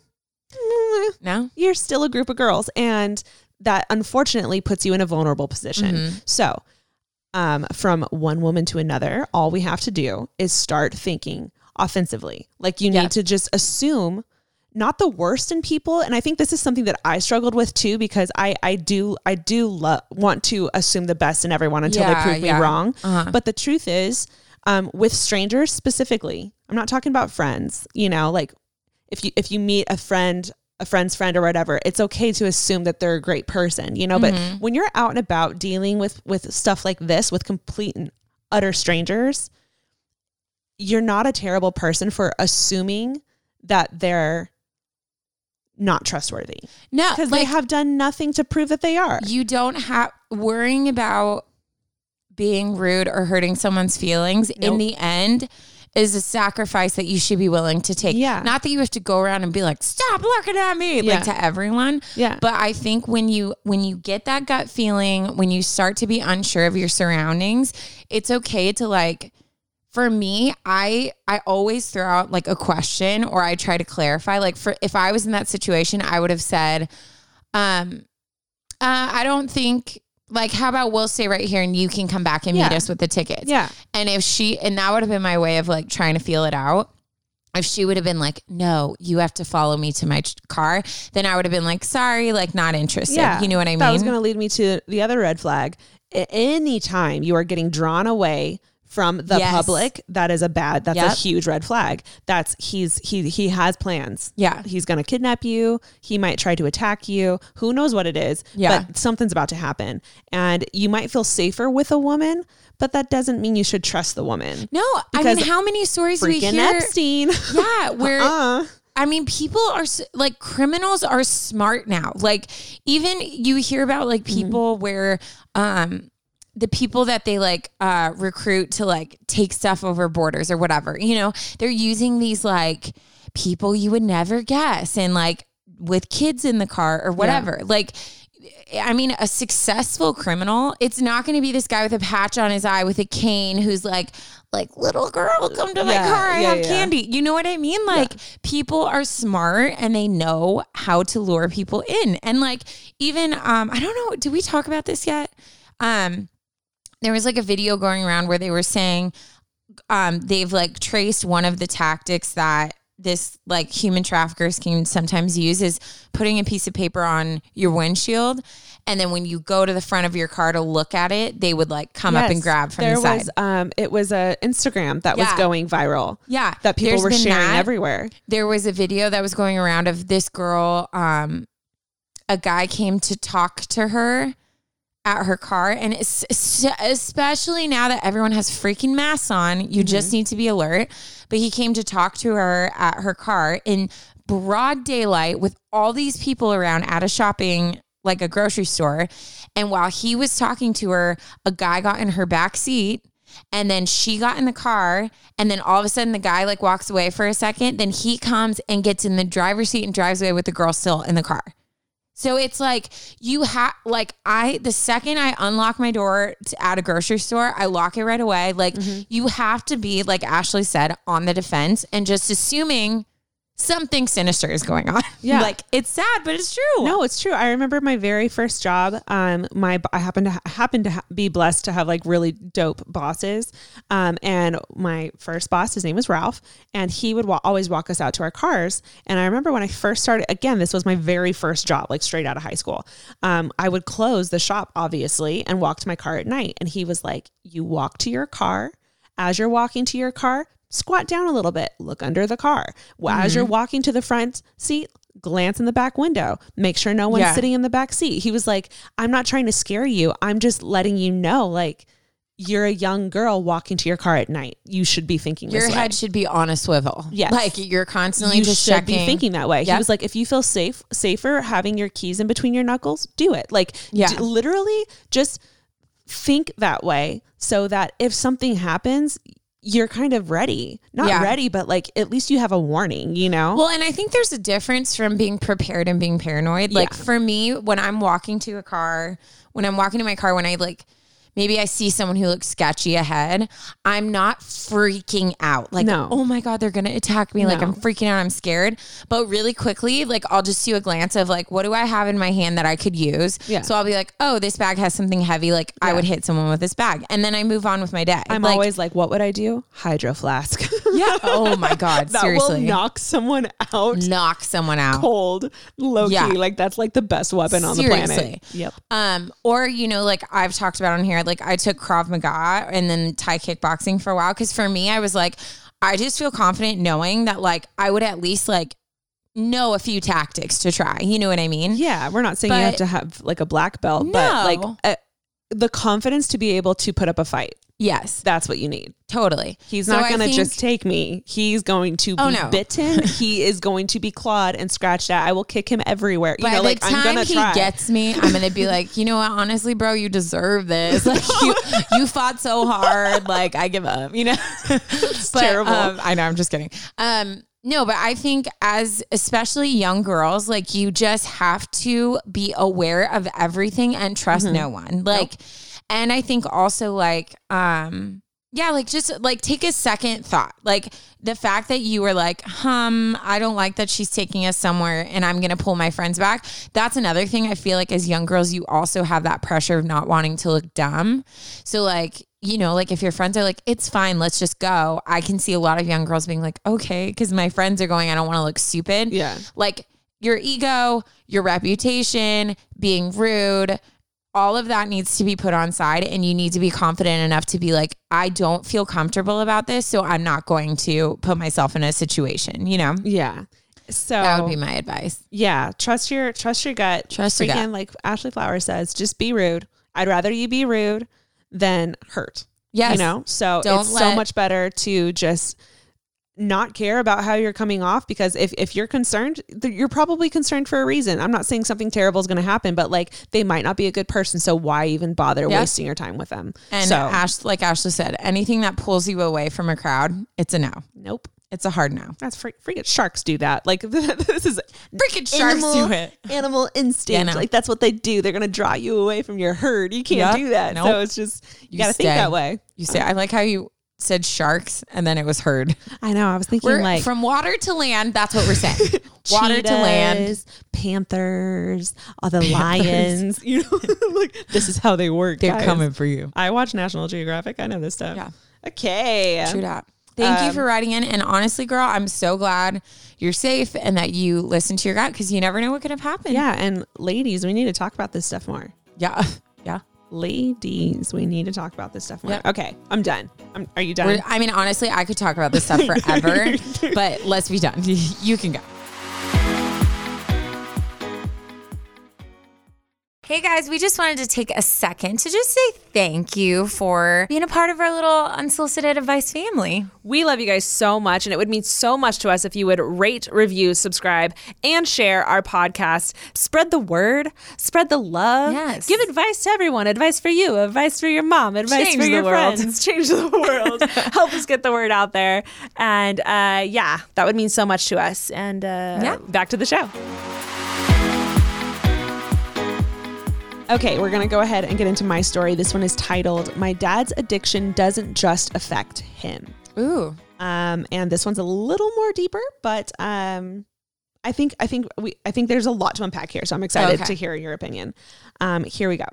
no,
you're still a group of girls. And that unfortunately puts you in a vulnerable position.
Mm-hmm.
So um, from one woman to another, all we have to do is start thinking offensively. Like you need
yep.
to just assume not the worst in people. And I think this is something that I struggled with too, because I, I do, I do lo- want to assume the best in everyone until
yeah,
they prove
yeah.
me wrong.
Uh-huh.
But the truth is, um, with strangers specifically, I'm not talking about friends, you know, like if you, if you meet a friend, a friend's friend or whatever, it's okay to assume that they're a great person, you know,
mm-hmm.
but when you're out and about dealing with, with stuff like this, with complete and utter strangers, you're not a terrible person for assuming that they're not trustworthy.
No,
because
like,
they have done nothing to prove that they are.
You don't have worrying about being rude or hurting someone's feelings. Nope. In the end is a sacrifice that you should be willing to take.
Yeah.
Not that you have to go around and be like, stop looking at me,
yeah.
like to everyone.
Yeah.
But I think when you, when you get that gut feeling, when you start to be unsure of your surroundings, it's okay to like, for me, I I always throw out like a question or I try to clarify. Like for if I was in that situation, I would have said, um, uh, I don't think like, how about we'll stay right here and you can come back and
yeah.
meet us with the tickets.
Yeah.
And if she, and that would have been my way of like trying to feel it out. if she would have been like, no, you have to follow me to my ch- car, then I would have been like, sorry, like not interested.
Yeah,
you know what I mean?
That was going to lead me to the other red flag. Anytime you are getting drawn away from the
Yes.
public, that is a bad, that's
Yep.
a huge red flag. That's he's, he, he has plans.
Yeah.
He's going to kidnap you. He might try to attack you. Who knows what it is,
Yeah.
but something's about to happen. And you might feel safer with a woman, but that doesn't mean you should trust the woman.
No, I
Because
mean, how many stories we
Freaking
hear?
Epstein.
Yeah, where
uh,
I mean, people are s- like criminals are smart now. Like even you hear about like people mm-hmm. where um the people that they like uh recruit to like take stuff over borders or whatever, you know, they're using these like people you would never guess and like with kids in the car or whatever. Yeah. Like I mean, a successful criminal, it's not going to be this guy with a patch on his eye with a cane who's like, like, little girl, come to my
yeah,
car. I
yeah,
have
yeah.
candy. You know what I mean? Like, yeah. people are smart and they know how to lure people in. And like, even, um, I don't know, did we talk about this yet? Um, there was like a video going around where they were saying, um, they've like traced one of the tactics that this like human traffickers can sometimes use is putting a piece of paper on your windshield. And then when you go to the front of your car to look at it, they would like come
yes,
up and grab from
there
the side.
Was, um, it was a Instagram that
yeah.
was going viral.
Yeah.
That people
There's
were sharing
that.
everywhere.
There was a video that was going around of this girl. Um, a guy came to talk to her at her car. And it's, especially now that everyone has freaking masks on, you mm-hmm. just need to be alert. But he came to talk to her at her car in broad daylight with all these people around at a shopping, like a grocery store. And while he was talking to her, a guy got in her back seat and then she got in the car. And then all of a sudden the guy like walks away for a second. Then he comes and gets in the driver's seat and drives away with the girl still in the car. So it's like you have like I the second I unlock my door to, at a grocery store, I lock it right away. Like mm-hmm. you have to be, like Ashley said, on the defense and just assuming something sinister is going on.
Yeah.
Like it's sad, but it's true.
No, it's true. I remember my very first job. Um, my, I happened to ha- happen to ha- be blessed to have like really dope bosses. Um, and my first boss, his name was Ralph, and he would wa- always walk us out to our cars. And I remember when I first started, again, this was my very first job, like straight out of high school. Um, I would close the shop obviously and walk to my car at night. And he was like, you walk to your car. As you're walking to your car, squat down a little bit, look under the car. Well, mm-hmm. As you're walking to the front seat, glance in the back window, make sure no one's yeah. sitting in the back seat. He was like, I'm not trying to scare you. I'm just letting you know, like, you're a young girl walking to your car at night. You should be thinking
your
this way.
head should be on a swivel.
Yes.
Like you're constantly
you
just
should
checking.
be thinking that way. Yep. He was like, if you feel safe, safer having your keys in between your knuckles, do it. Like
yeah.
d- literally just think that way so that if something happens, you're kind of ready, not yeah. ready, but like, at least you have a warning, you know?
Well, and I think there's a difference from being prepared and being paranoid. Like yeah. for me, when I'm walking to a car, when I'm walking to my car, when I like, maybe I see someone who looks sketchy ahead, I'm not freaking out. Like,
no.
oh my God, they're going to attack me.
No.
Like I'm freaking out. I'm scared. But really quickly, like I'll just do a glance of like, what do I have in my hand that I could use?
Yeah.
So I'll be like, oh, this bag has something heavy. Like yeah. I would hit someone with this bag. And then I move on with my day.
I'm
like,
always like, what would I do? Hydro flask.
Yeah. Oh my God.
That
Seriously.
will knock someone out.
Knock someone out.
Cold. Low
yeah.
key. Like that's like the best weapon on
Seriously.
the planet. Yep.
Um, or, you know, like I've talked about on here, like I took Krav Maga and then Thai kickboxing for a while. Cause for me, I was like, I just feel confident knowing that like I would at least like know a few tactics to try. You know what I mean?
Yeah. We're not saying
but
you have to have like a black belt,
no.
but like uh, the confidence to be able to put up a fight.
Yes.
That's what you need.
Totally.
He's
so
not going to
think,
just take me. He's going to be
oh, no.
bitten. He is going to be clawed and scratched at. I will kick him everywhere. You
By
know,
the
like
time
I'm going to try.
he gets me, I'm going to be like, you know what? Honestly, bro, you deserve this. Like you, you fought so hard. Like I give up, you know,
it's
but,
terrible.
Um, I know. I'm just kidding. Um, No, but I think as especially young girls, like you just have to be aware of everything and trust mm-hmm. no one. Like, nope. And I think also like, um, yeah, like just like take a second thought. Like the fact that you were like, hum, I don't like that she's taking us somewhere and I'm going to pull my friends back. That's another thing. I feel like as young girls, you also have that pressure of not wanting to look dumb. So like, you know, like if your friends are like, it's fine, let's just go. I can see a lot of young girls being like, okay, because my friends are going, I don't want to look stupid.
Yeah.
Like your ego, your reputation, being rude, all of that needs to be put on side, and you need to be confident enough to be like, I don't feel comfortable about this, so I'm not going to put myself in a situation, you know?
Yeah. So
that would be my advice.
Yeah. Trust your, trust your gut.
Trust your
Freaking,
gut.
like Ashley Flowers says, just be rude. I'd rather you be rude than hurt.
Yes.
You know? So
Don't
it's
let-
so much better to just not care about how you're coming off, because if, if you're concerned, you're probably concerned for a reason. I'm not saying something terrible is going to happen, but like they might not be a good person. So why even bother
Yeah.
wasting your time with them?
And
so,
Ash, like Ashley said, anything that pulls you away from a crowd, it's a no.
nope.
It's a hard no.
That's freak, freaking sharks do that. Like this is
Freaking sharks
animal,
do it.
Animal instinct.
Yeah, no.
Like that's what they do. They're going to draw you away from your herd. You can't
Yep.
do that.
Nope.
So it's just, you,
You
got to think
stay.
that way.
You say, I like how you said sharks and then it was herd.
I know. I was thinking
We're
like
from water to land. That's what we're saying. Water to land.
cheetahs, panthers, all the lions. You know, like this is how they work.
They're
guys.
coming for you.
I watch National Geographic. I know this stuff.
Yeah.
Okay.
True that. Thank you
Um,
for writing in. And honestly, girl, I'm so glad you're safe and that you listen to your gut, because you never know what could have happened.
Yeah. And ladies, we need to talk about this stuff more.
Yeah. Yeah.
Ladies, we need to talk about this stuff more.
Yep.
Okay. I'm done. I'm, are you done?
We're, I mean, honestly, I could talk about this stuff forever, but let's be done. You can go. Hey guys, we just wanted to take a second to just say thank you for being a part of our little unsolicited advice family.
We love you guys so much, and it would mean so much to us if you would rate, review, subscribe, and share our podcast. Spread the word, spread the love.
Yes.
Give advice to everyone. Advice for you, advice for your mom, advice
Change
for
the
your
world.
friends. Change the world. Help us get the word out there. And uh, yeah, that would mean so much to us. And uh,
Yeah.
back to the show. Okay, we're going to go ahead and get into my story. This one is titled, My Dad's Addiction Doesn't Just Affect Him.
Ooh.
Um, and this one's a little more deeper, but um, I think I think we I think there's a lot to unpack here. So I'm excited
Okay.
to hear your opinion. Um, here we go.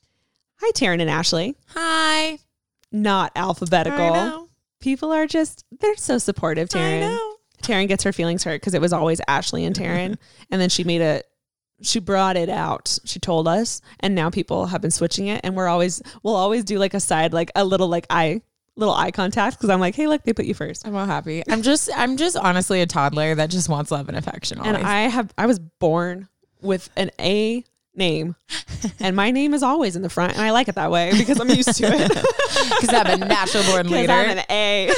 Hi, Taryn and Ashley.
Hi.
Not alphabetical.
I know.
People are just, they're so supportive, Taryn.
I know.
Taryn gets her feelings hurt because it was always Ashley and Taryn. And then she made a, she brought it out. She told us, and now people have been switching it. And we're always, we'll always do like a side, like a little like eye, little eye contact. Cause I'm like, hey, look, they put you first.
I'm all happy. I'm just, I'm just honestly a toddler that just wants love and affection. Always.
And I have, I was born with an A name, and my name is always in the front, and I like it that way because I'm used to it.
Because I'm a natural born leader.
I'm an A.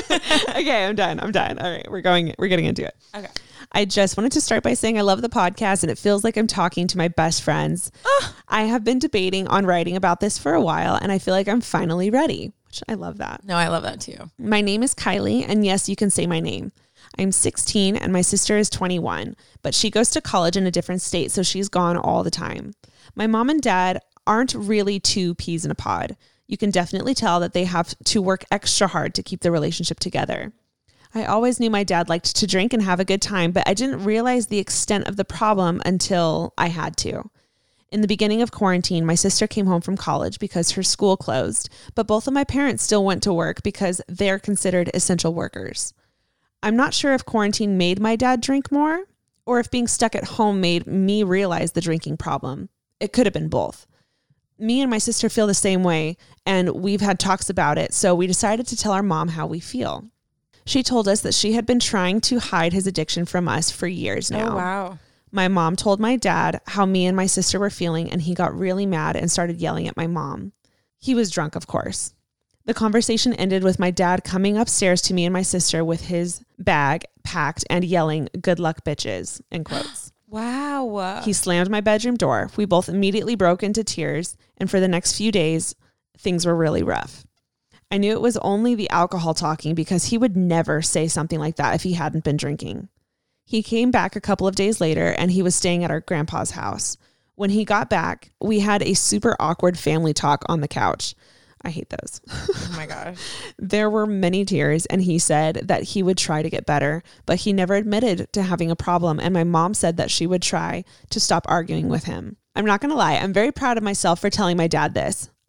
Okay, I'm done. I'm done. All right, we're going. We're getting into it.
Okay.
I just wanted to start by saying I love the podcast, and it feels like I'm talking to my best friends. I have been debating on writing about this for a while, and I feel like I'm finally ready, which I love that.
No, I love that too.
My name is Kylie, and yes, you can say my name. I'm sixteen and my sister is twenty-one, but she goes to college in a different state, so she's gone all the time. My mom and dad aren't really two peas in a pod. You can definitely tell that they have to work extra hard to keep the relationship together. I always knew my dad liked to drink and have a good time, but I didn't realize the extent of the problem until I had to. In the beginning of quarantine, my sister came home from college because her school closed, but both of my parents still went to work because they're considered essential workers. I'm not sure if quarantine made my dad drink more or if being stuck at home made me realize the drinking problem. It could have been both. Me and my sister feel the same way, and we've had talks about it, so we decided to tell our mom how we feel. She told us that she had been trying to hide his addiction from us for years now.
Oh, wow.
My mom told my dad how me and my sister were feeling, and he got really mad and started yelling at my mom. He was drunk, of course. The conversation ended with my dad coming upstairs to me and my sister with his bag packed and yelling, "Good luck, bitches," in quotes.
Wow.
He slammed my bedroom door. We both immediately broke into tears, and for the next few days, things were really rough. I knew it was only the alcohol talking because he would never say something like that if he hadn't been drinking. He came back a couple of days later, and he was staying at our grandpa's house. When he got back, we had a super awkward family talk on the couch. I hate those.
Oh my gosh.
There were many tears, and he said that he would try to get better, but he never admitted to having a problem, and my mom said that she would try to stop arguing with him. I'm not going to lie. I'm very proud of myself for telling my dad this.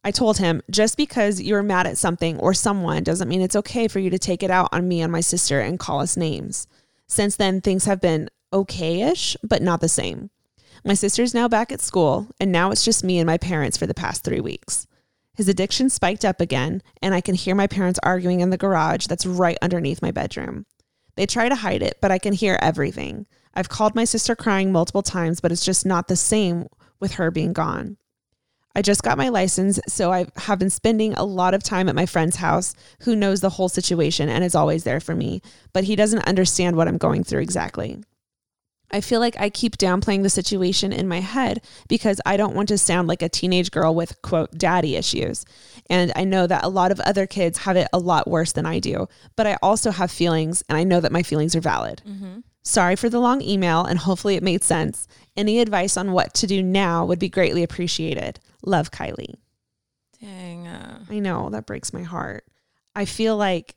I told him, just because you're mad at something or someone doesn't mean it's okay for you to take it out on me and my sister and call us names. Since then, things have been okay-ish, but not the same. My sister's now back at school, and now it's just me and my parents for the past three weeks. His addiction spiked up again, and I can hear my parents arguing in the garage that's right underneath my bedroom. They try to hide it, but I can hear everything. I've called my sister crying multiple times, but it's just not the same with her being gone. I just got my license, so I have been spending a lot of time at my friend's house, who knows the whole situation and is always there for me, but he doesn't understand what I'm going through exactly. I feel like I keep downplaying the situation in my head because I don't want to sound like a teenage girl with, quote, daddy issues. And I know that a lot of other kids have it a lot worse than I do, but I also have feelings, and I know that my feelings are valid. Mm-hmm. Sorry for the long email, and hopefully it made sense. Any advice on what to do now would be greatly appreciated. Love, Kylie.
Dang. Uh.
I know, that breaks my heart. I feel like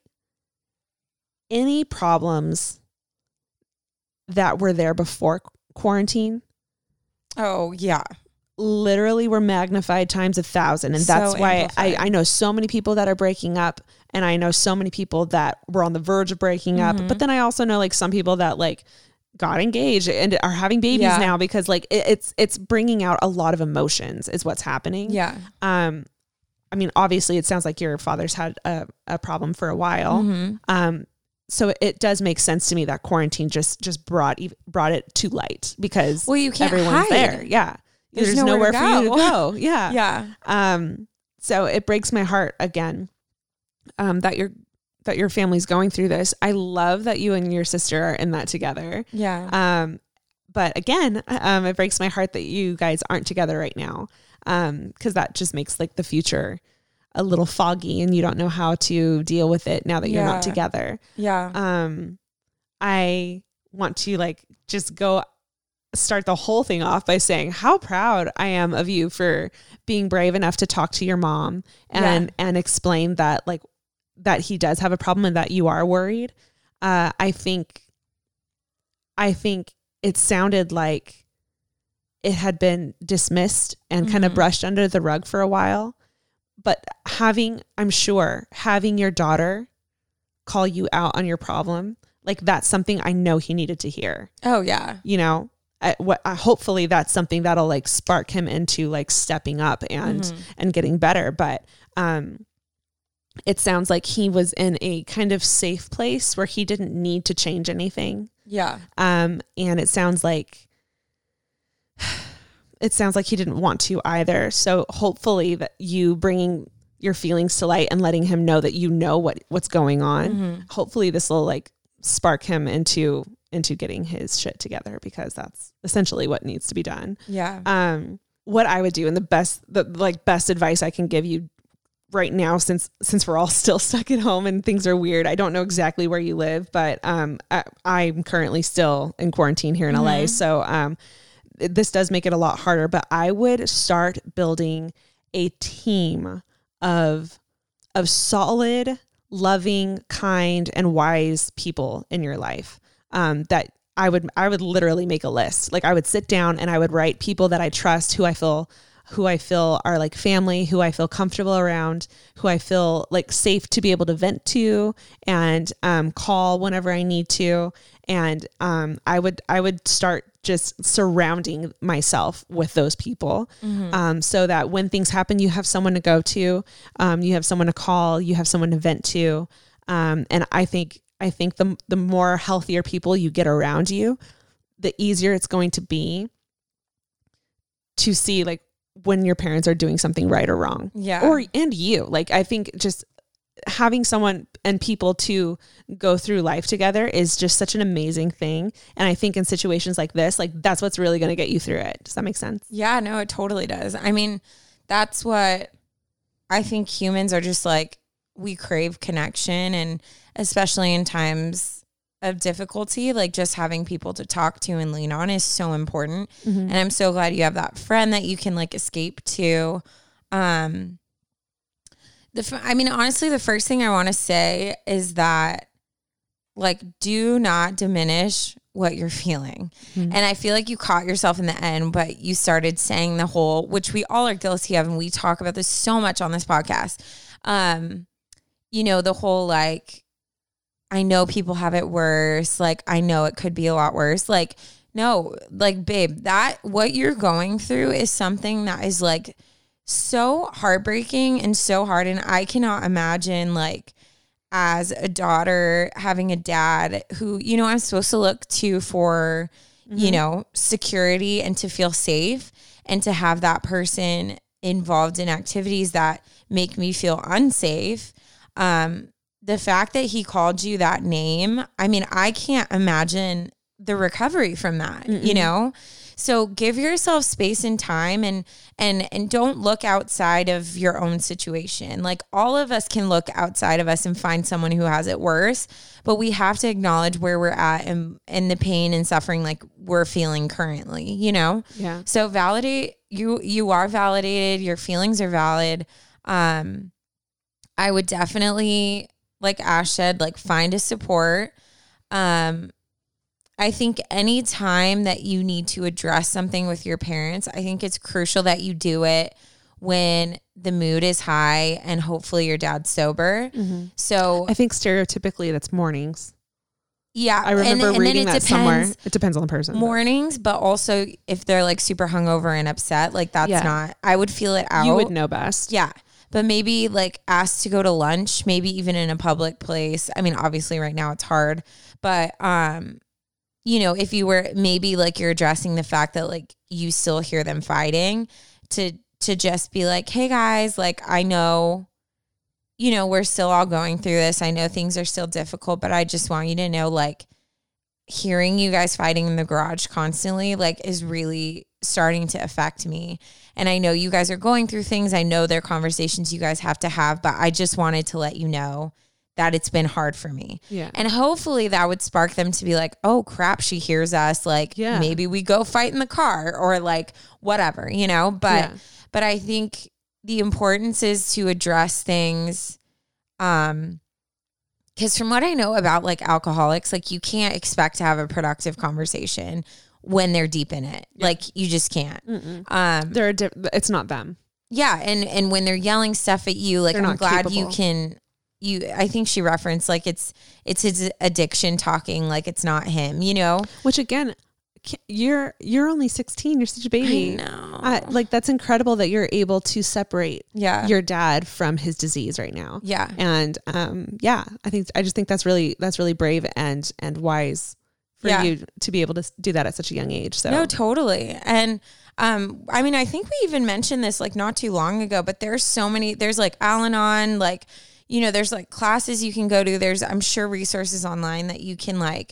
any problems that were there before quarantine.
Oh, yeah.
Literally were magnified times a thousand. And that's
So
why I,
amplified.
I know so many people that are breaking up, and I know so many people that were on the verge of breaking up.
Mhm.
But then I also know like some people that like got engaged and are having babies
Yeah.
now because like it, it's, it's bringing out a lot of emotions is what's happening.
Yeah.
Um, I mean, obviously it sounds like your father's had a, a problem for a while.
Mm-hmm.
Um, So it does make sense to me that quarantine just just brought ev- brought it to light because
Well, you can't
everyone's
hide.
there. Yeah,
There's
there's,
nowhere
nowhere,
to
for you to
go.
go. Yeah,
Yeah.
Um, so it breaks my heart again um, that your that your family's going through this. I love that you and your sister are in that together.
Yeah.
Um, but again, um, it breaks my heart that you guys aren't together right now um, because that just makes like the future a little foggy and you don't know how to deal with it now that you're
Yeah.
not together.
Yeah.
Um, I want to like just go start the whole thing off by saying how proud I am of you for being brave enough to talk to your mom and,
Yeah.
and explain that like, that he does have a problem and that you are worried. Uh, I think, I think it sounded like it had been dismissed and kind of
Mhm.
brushed under the rug for a while. But having, I'm sure, having your daughter call you out on your problem, like that's something I know he needed to hear.
Oh, yeah.
You know, I, what I, hopefully that's something that'll like spark him into like stepping up and
Mhm.
and getting better. But um, it sounds like he was in a kind of safe place where he didn't need to change anything.
Yeah.
Um, and it sounds like. It sounds like he didn't want to either. So hopefully that you bringing your feelings to light and letting him know that you know what, what's going on.
Mm-hmm.
Hopefully this will like spark him into, into getting his shit together because that's essentially what needs to be done.
Yeah.
Um, what I would do and the best, the like best advice I can give you right now, since, since we're all still stuck at home and things are weird. I don't know exactly where you live, but um, I, I'm currently still in quarantine here in
Mm-hmm.
L A. So, um, this does make it a lot harder, but I would start building a team of, of solid, loving, kind, and wise people in your life. Um, that I would, I would literally make a list. Like I would sit down and I would write people that I trust, who I feel, who I feel are like family, who I feel comfortable around, who I feel like safe to be able to vent to and um, call whenever I need to. And um, I would, I would start just surrounding myself with those people
Mm-hmm.
um, so that when things happen, you have someone to go to, um, you have someone to call, you have someone to vent to. Um, and I think, I think the, the more healthier people you get around you, the easier it's going to be to see like when your parents are doing something right or wrong.
Yeah.
Or, and you, like, I think just having someone and people to go through life together is just such an amazing thing. And I think in situations like this, like that's what's really going to get you through it. Does that make sense?
Yeah, no, it totally does. I mean, that's what I think humans are just like, we crave connection, and especially in times of difficulty, like just having people to talk to and lean on is so important.
Mm-hmm.
And I'm so glad you have that friend that you can like escape to. Um, the, f- I mean, honestly, the first thing I want to say is that like, do not diminish what you're feeling. Mm-hmm. And I feel like you caught yourself in the end, but you started saying the whole, which we all are guilty of, and we talk about this so much on this podcast. Um, you know, the whole like, I know people have it worse. Like, I know it could be a lot worse. Like, no, like, babe, that what you're going through is something that is like so heartbreaking and so hard. And I cannot imagine like, as a daughter, having a dad who, you know, I'm supposed to look to for, mm-hmm. you know, security and to feel safe, and to have that person involved in activities that make me feel unsafe. Um, the fact that he called you that name, I mean, I can't imagine the recovery from that, Mm-mm. you know? So give yourself space and time, and and and don't look outside of your own situation. Like, all of us can look outside of us and find someone who has it worse, but we have to acknowledge where we're at and and the pain and suffering like we're feeling currently, you know?
Yeah.
So validate you you are validated, your feelings are valid. Um I would definitely, like Ash said, like find a support. Um I think any time that you need to address something with your parents, I think it's crucial that you do it when the mood is high and hopefully your dad's sober. Mm-hmm. So
I think stereotypically that's mornings.
Yeah.
I remember
and, and
reading that
depends,
somewhere. It depends on the person.
Mornings, but. but also if they're like super hungover and upset, like that's yeah. not, I would feel it out.
You would know best.
Yeah. But maybe like ask to go to lunch, maybe even in a public place. I mean, obviously right now it's hard, but, um, you know, if you were maybe like you're addressing the fact that like you still hear them fighting, to to just be like, hey guys, like I know, you know, we're still all going through this. I know things are still difficult, but I just want you to know, like, hearing you guys fighting in the garage constantly, like, is really starting to affect me. And I know you guys are going through things. I know there are conversations you guys have to have, but I just wanted to let you know that it's been hard for me.
Yeah.
And hopefully that would spark them to be like, oh crap, she hears us. Like, yeah. maybe we go fight in the car, or like whatever, you know, but, yeah. but I think the importance is to address things. Um, cause from what I know about like alcoholics, like you can't expect to have a productive conversation when they're deep in it. Yeah. Like you just can't. Mm-mm. Um,
they're, a di- it's not them.
Yeah. And, and when they're yelling stuff at you, like, they're I'm glad capable. you can, You, I think she referenced like it's it's his addiction talking, like it's not him, you know.
Which again, you're you're only sixteen. You're such a baby.
I know.
Uh, like that's incredible that you're able to separate
yeah.
your dad from his disease right now.
Yeah.
And um, yeah, I think I just think that's really that's really brave and and wise for
yeah.
you to be able to do that at such a young age. So
no, totally. And um, I mean, I think we even mentioned this like not too long ago, but there's so many. There's like Al-Anon, like. You know, there's like classes you can go to. There's, I'm sure, resources online that you can like,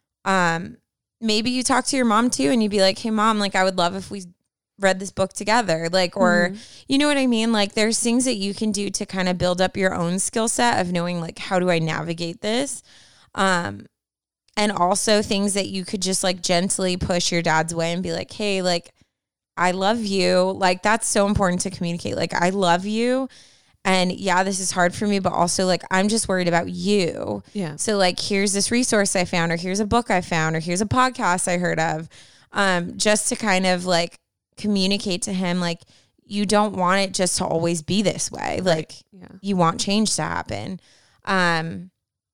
um, maybe you talk to your mom too, and you'd be like, hey mom, like I would love if we read this book together. Like, or, mm-hmm. you know what I mean? Like there's things that you can do to kind of build up your own skill set of knowing like, how do I navigate this? Um, and also things that you could just like gently push your dad's way and be like, hey, like, I love you. Like, that's so important to communicate. Like, I love you. And yeah, this is hard for me, but also like, I'm just worried about you.
Yeah.
So like, here's this resource I found, or here's a book I found, or here's a podcast I heard of. Um, just to kind of like communicate to him, like, you don't want it just to always be this way. Like
right. yeah.
you want change to happen. Um,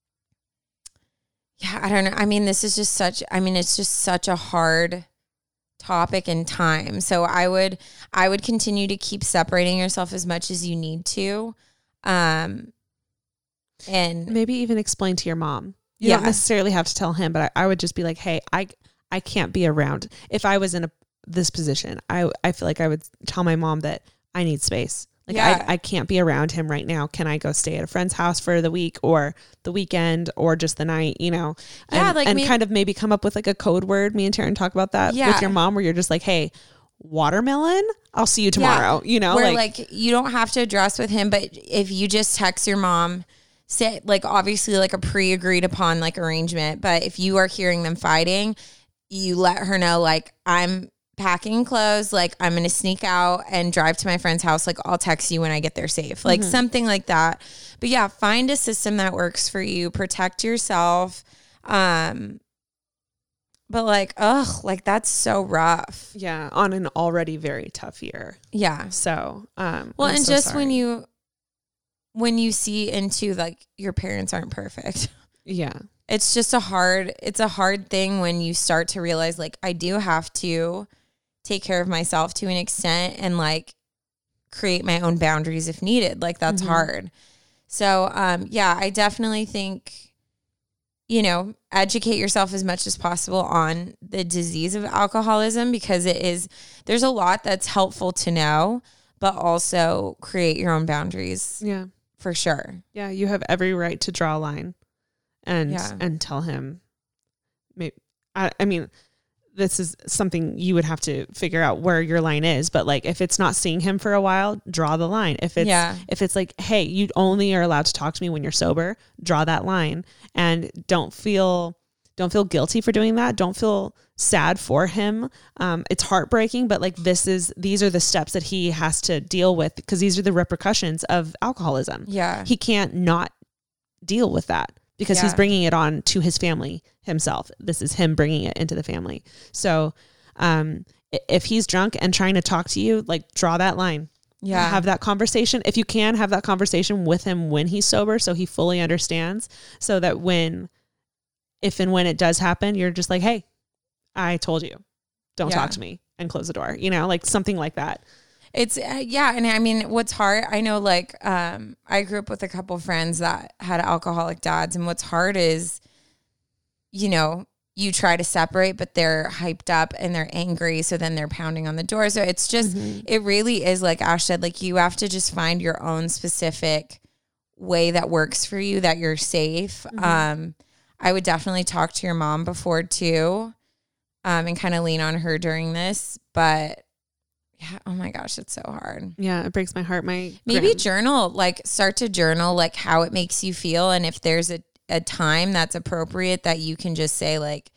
yeah, I don't know. I mean, this is just such, I mean, it's just such a hard topic and time. So I would, I would continue to keep separating yourself as much as you need to. Um, and
maybe even explain to your mom. You
yeah.
don't necessarily have to tell him, but I, I would just be like, hey, I, I can't be around. If I was in a, this position, I, I feel like I would tell my mom that I need space. Like
yeah.
I, I can't be around him right now. Can I go stay at a friend's house for the week or the weekend or just the night, you know? And,
yeah, like
and
maybe,
kind of maybe come up with like a code word. Me and Taryn talk about that
yeah.
with your mom, where you're just like, hey, watermelon, I'll see you tomorrow.
Yeah.
You know,
where
like,
like you don't have to address with him, but if you just text your mom, say like obviously like a pre-agreed upon like arrangement, but if you are hearing them fighting, you let her know like, I'm packing clothes, like I'm going to sneak out and drive to my friend's house. Like I'll text you when I get there safe, like mm-hmm. something like that. But yeah, find a system that works for you. Protect yourself. Um, But like, ugh, like that's so rough.
Yeah. On an already very tough year.
Yeah.
So, um,
well,
I'm
and
so
just
sorry.
when you, when you see into like your parents aren't perfect.
Yeah.
It's just a hard, it's a hard thing when you start to realize like I do have to take care of myself to an extent and like create my own boundaries if needed. Like that's
Mhm.
hard. So, um, yeah, I definitely think, you know, educate yourself as much as possible on the disease of alcoholism, because it is, there's a lot that's helpful to know, but also create your own boundaries
Yeah.
for sure.
Yeah. You have every right to draw a line and,
Yeah.
and tell him, maybe, I, I mean, this is something you would have to figure out where your line is, but like, if it's not seeing him for a while, draw the line. If it's,
Yeah.
if it's like, hey, you only are allowed to talk to me when you're sober, draw that line, and don't feel, don't feel guilty for doing that. Don't feel sad for him. Um, it's heartbreaking, but like, this is, these are the steps that he has to deal with, because these are the repercussions of alcoholism.
Yeah.
He can't not deal with that, because he's
Yeah.
bringing it on to his family himself. This is him bringing it into the family. So, um, i- if he's drunk and trying to talk to you, like, draw that line.
Yeah.
Have that conversation. If you can, have that conversation with him when he's sober, so he fully understands, so that when, if and when it does happen, you're just like, hey, I told you, don't
Yeah.
talk to me, and close the door, you know, like something like that.
It's uh, yeah, and I mean, what's hard, I know, like, um, I grew up with a couple friends that had alcoholic dads, and what's hard is, you know, you try to separate, but they're hyped up and they're angry, so then they're pounding on the door. So it's just,
Mhm.
it really is, like Ash said, like, you have to just find your own specific way that works for you, that you're safe.
Mhm.
Um, I would definitely talk to your mom before too, um, and kind of lean on her during this, but yeah, oh my gosh, it's so hard.
Yeah, it breaks my heart. My
Maybe
grand-
journal, like start to journal like how it makes you feel. And if there's a, a time that's appropriate that you can just say like,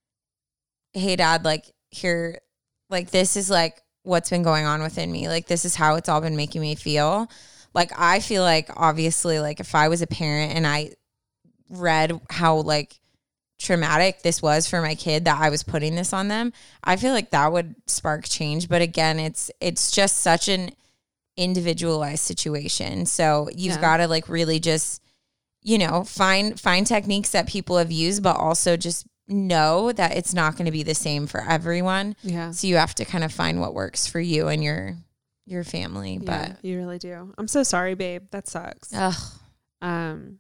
hey dad, like here, like this is like what's been going on within me. Like this is how it's all been making me feel. Like I feel like obviously like if I was a parent and I read how like traumatic this was for my kid, that I was putting this on them, I feel like that would spark change. But again, it's it's just such an individualized situation. So you've
Yeah.
got to like really just, you know, find find techniques that people have used, but also just know that it's not going to be the same for everyone.
Yeah.
So you have to kind of find what works for you and your your family.
Yeah,
But
you really do. I'm so sorry, babe. That sucks.
ugh,
Um,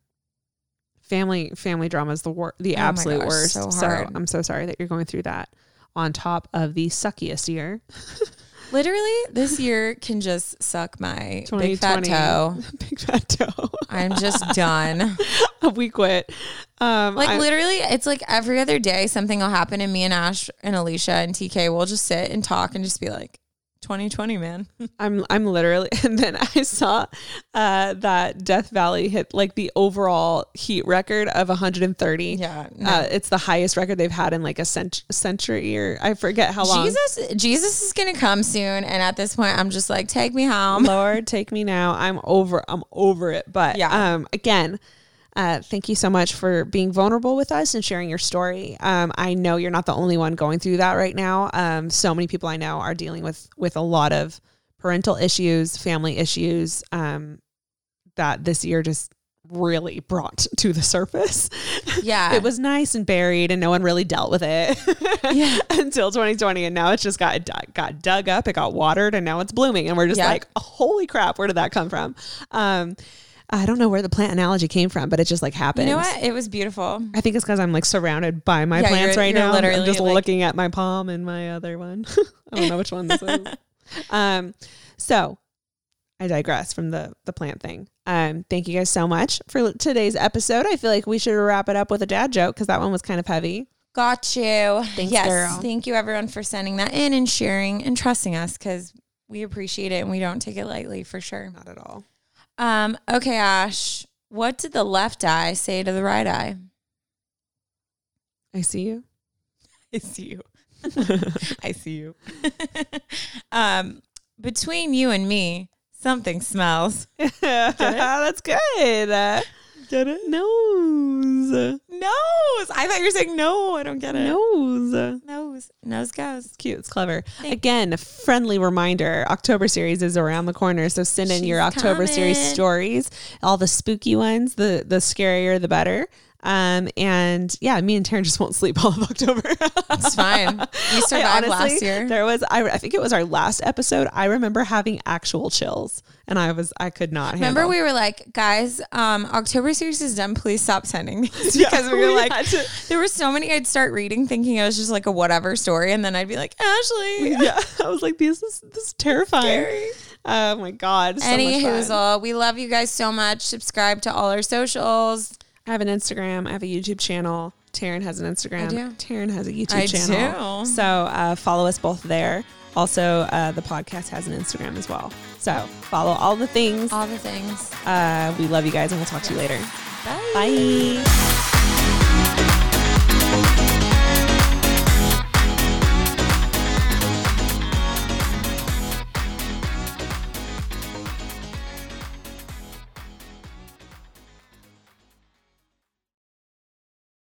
family family drama is the wor- the
Oh my
absolute
gosh,
worst.
so
So,
hard.
I'm so sorry that you're going through that on top of the suckiest year.
literally this year can just suck my big fat
twenty twenty.
toe.
Big fat toe.
I'm just done.
We quit. Um,
Like
I-
literally, it's like every other day something will happen, and me and Ash and Alicia and T K will just sit and talk and just be like, twenty twenty, man.
I'm I'm literally, and then I saw uh, that Death Valley hit like the overall heat record of one hundred thirty.
Yeah, no.
Uh, it's the highest record they've had in like a cent- century, or I forget how long.
Jesus, Jesus is gonna come soon, and at this point, I'm just like, take me home.
Lord, take me now. I'm over. I'm over it. But
Yeah.
um, again, uh, thank you so much for being vulnerable with us and sharing your story. Um, I know you're not the only one going through that right now. Um, so many people I know are dealing with with a lot of parental issues, family issues. Um, that this year just really brought to the surface.
Yeah,
It was nice and buried, and no one really dealt with it
Yeah.
until twenty twenty. And now it's just got it got dug up, it got watered, and now it's blooming. And we're just
Yeah.
like, holy crap, where did that come from? Um, I don't know where the plant analogy came from, but it just like
You
happened.
know what? It was beautiful.
I think it's because I'm like surrounded by my
Yeah,
plants
you're-
right
you're
now. I'm
literally,
just
like-
looking at my palm and my other one. I don't know which one this is. Um, so I digress from the the plant thing. Um, thank you guys so much for today's episode. I feel like we should wrap it up with a dad joke because that one was kind of heavy.
Got you.
Thanks,
yes.
girl.
Thank you, everyone, for sending that in and sharing and trusting us, because we appreciate it and we don't take it lightly for sure.
Not at all.
Um. Okay, Ash. What did the left eye say to the right eye?
I see you.
I see you. I see you. um, between you and me, something smells.
That's good. Uh,
Get it?
Nose.
Nose. I thought you were saying no. I don't get it.
Nose.
Nose. Nose goes.
It's cute. It's clever. Again, a friendly reminder. October series is around the corner. So send in
She's
your October
coming.
series stories. All the spooky ones. The, the scarier, the better. Um, and yeah, me and Taryn just won't sleep all of October.
It's fine. We survived
honestly,
last year.
There was, I, I think it was our last episode. I remember having actual chills and I was, I could not
Remember
handle.
we were like, guys, um, October series is done. Please stop sending these
Yeah,
because we were
we
like,
had to-
there were so many I'd start reading thinking it was just like a whatever story. And then I'd be like, Ashley.
Yeah. I was like, this is, this is terrifying.
Scary.
Oh my God. So
Any
much fun.
hoozle. We love you guys so much. Subscribe to all our socials.
I have an Instagram. I have a YouTube channel. Taryn has an Instagram.
I do.
Taryn has a YouTube
I
channel.
do.
So uh, follow us both there. Also, uh, the podcast has an Instagram as well. So follow all the things.
All the things.
Uh, we love you guys and we'll talk to you later.
Bye.
Bye.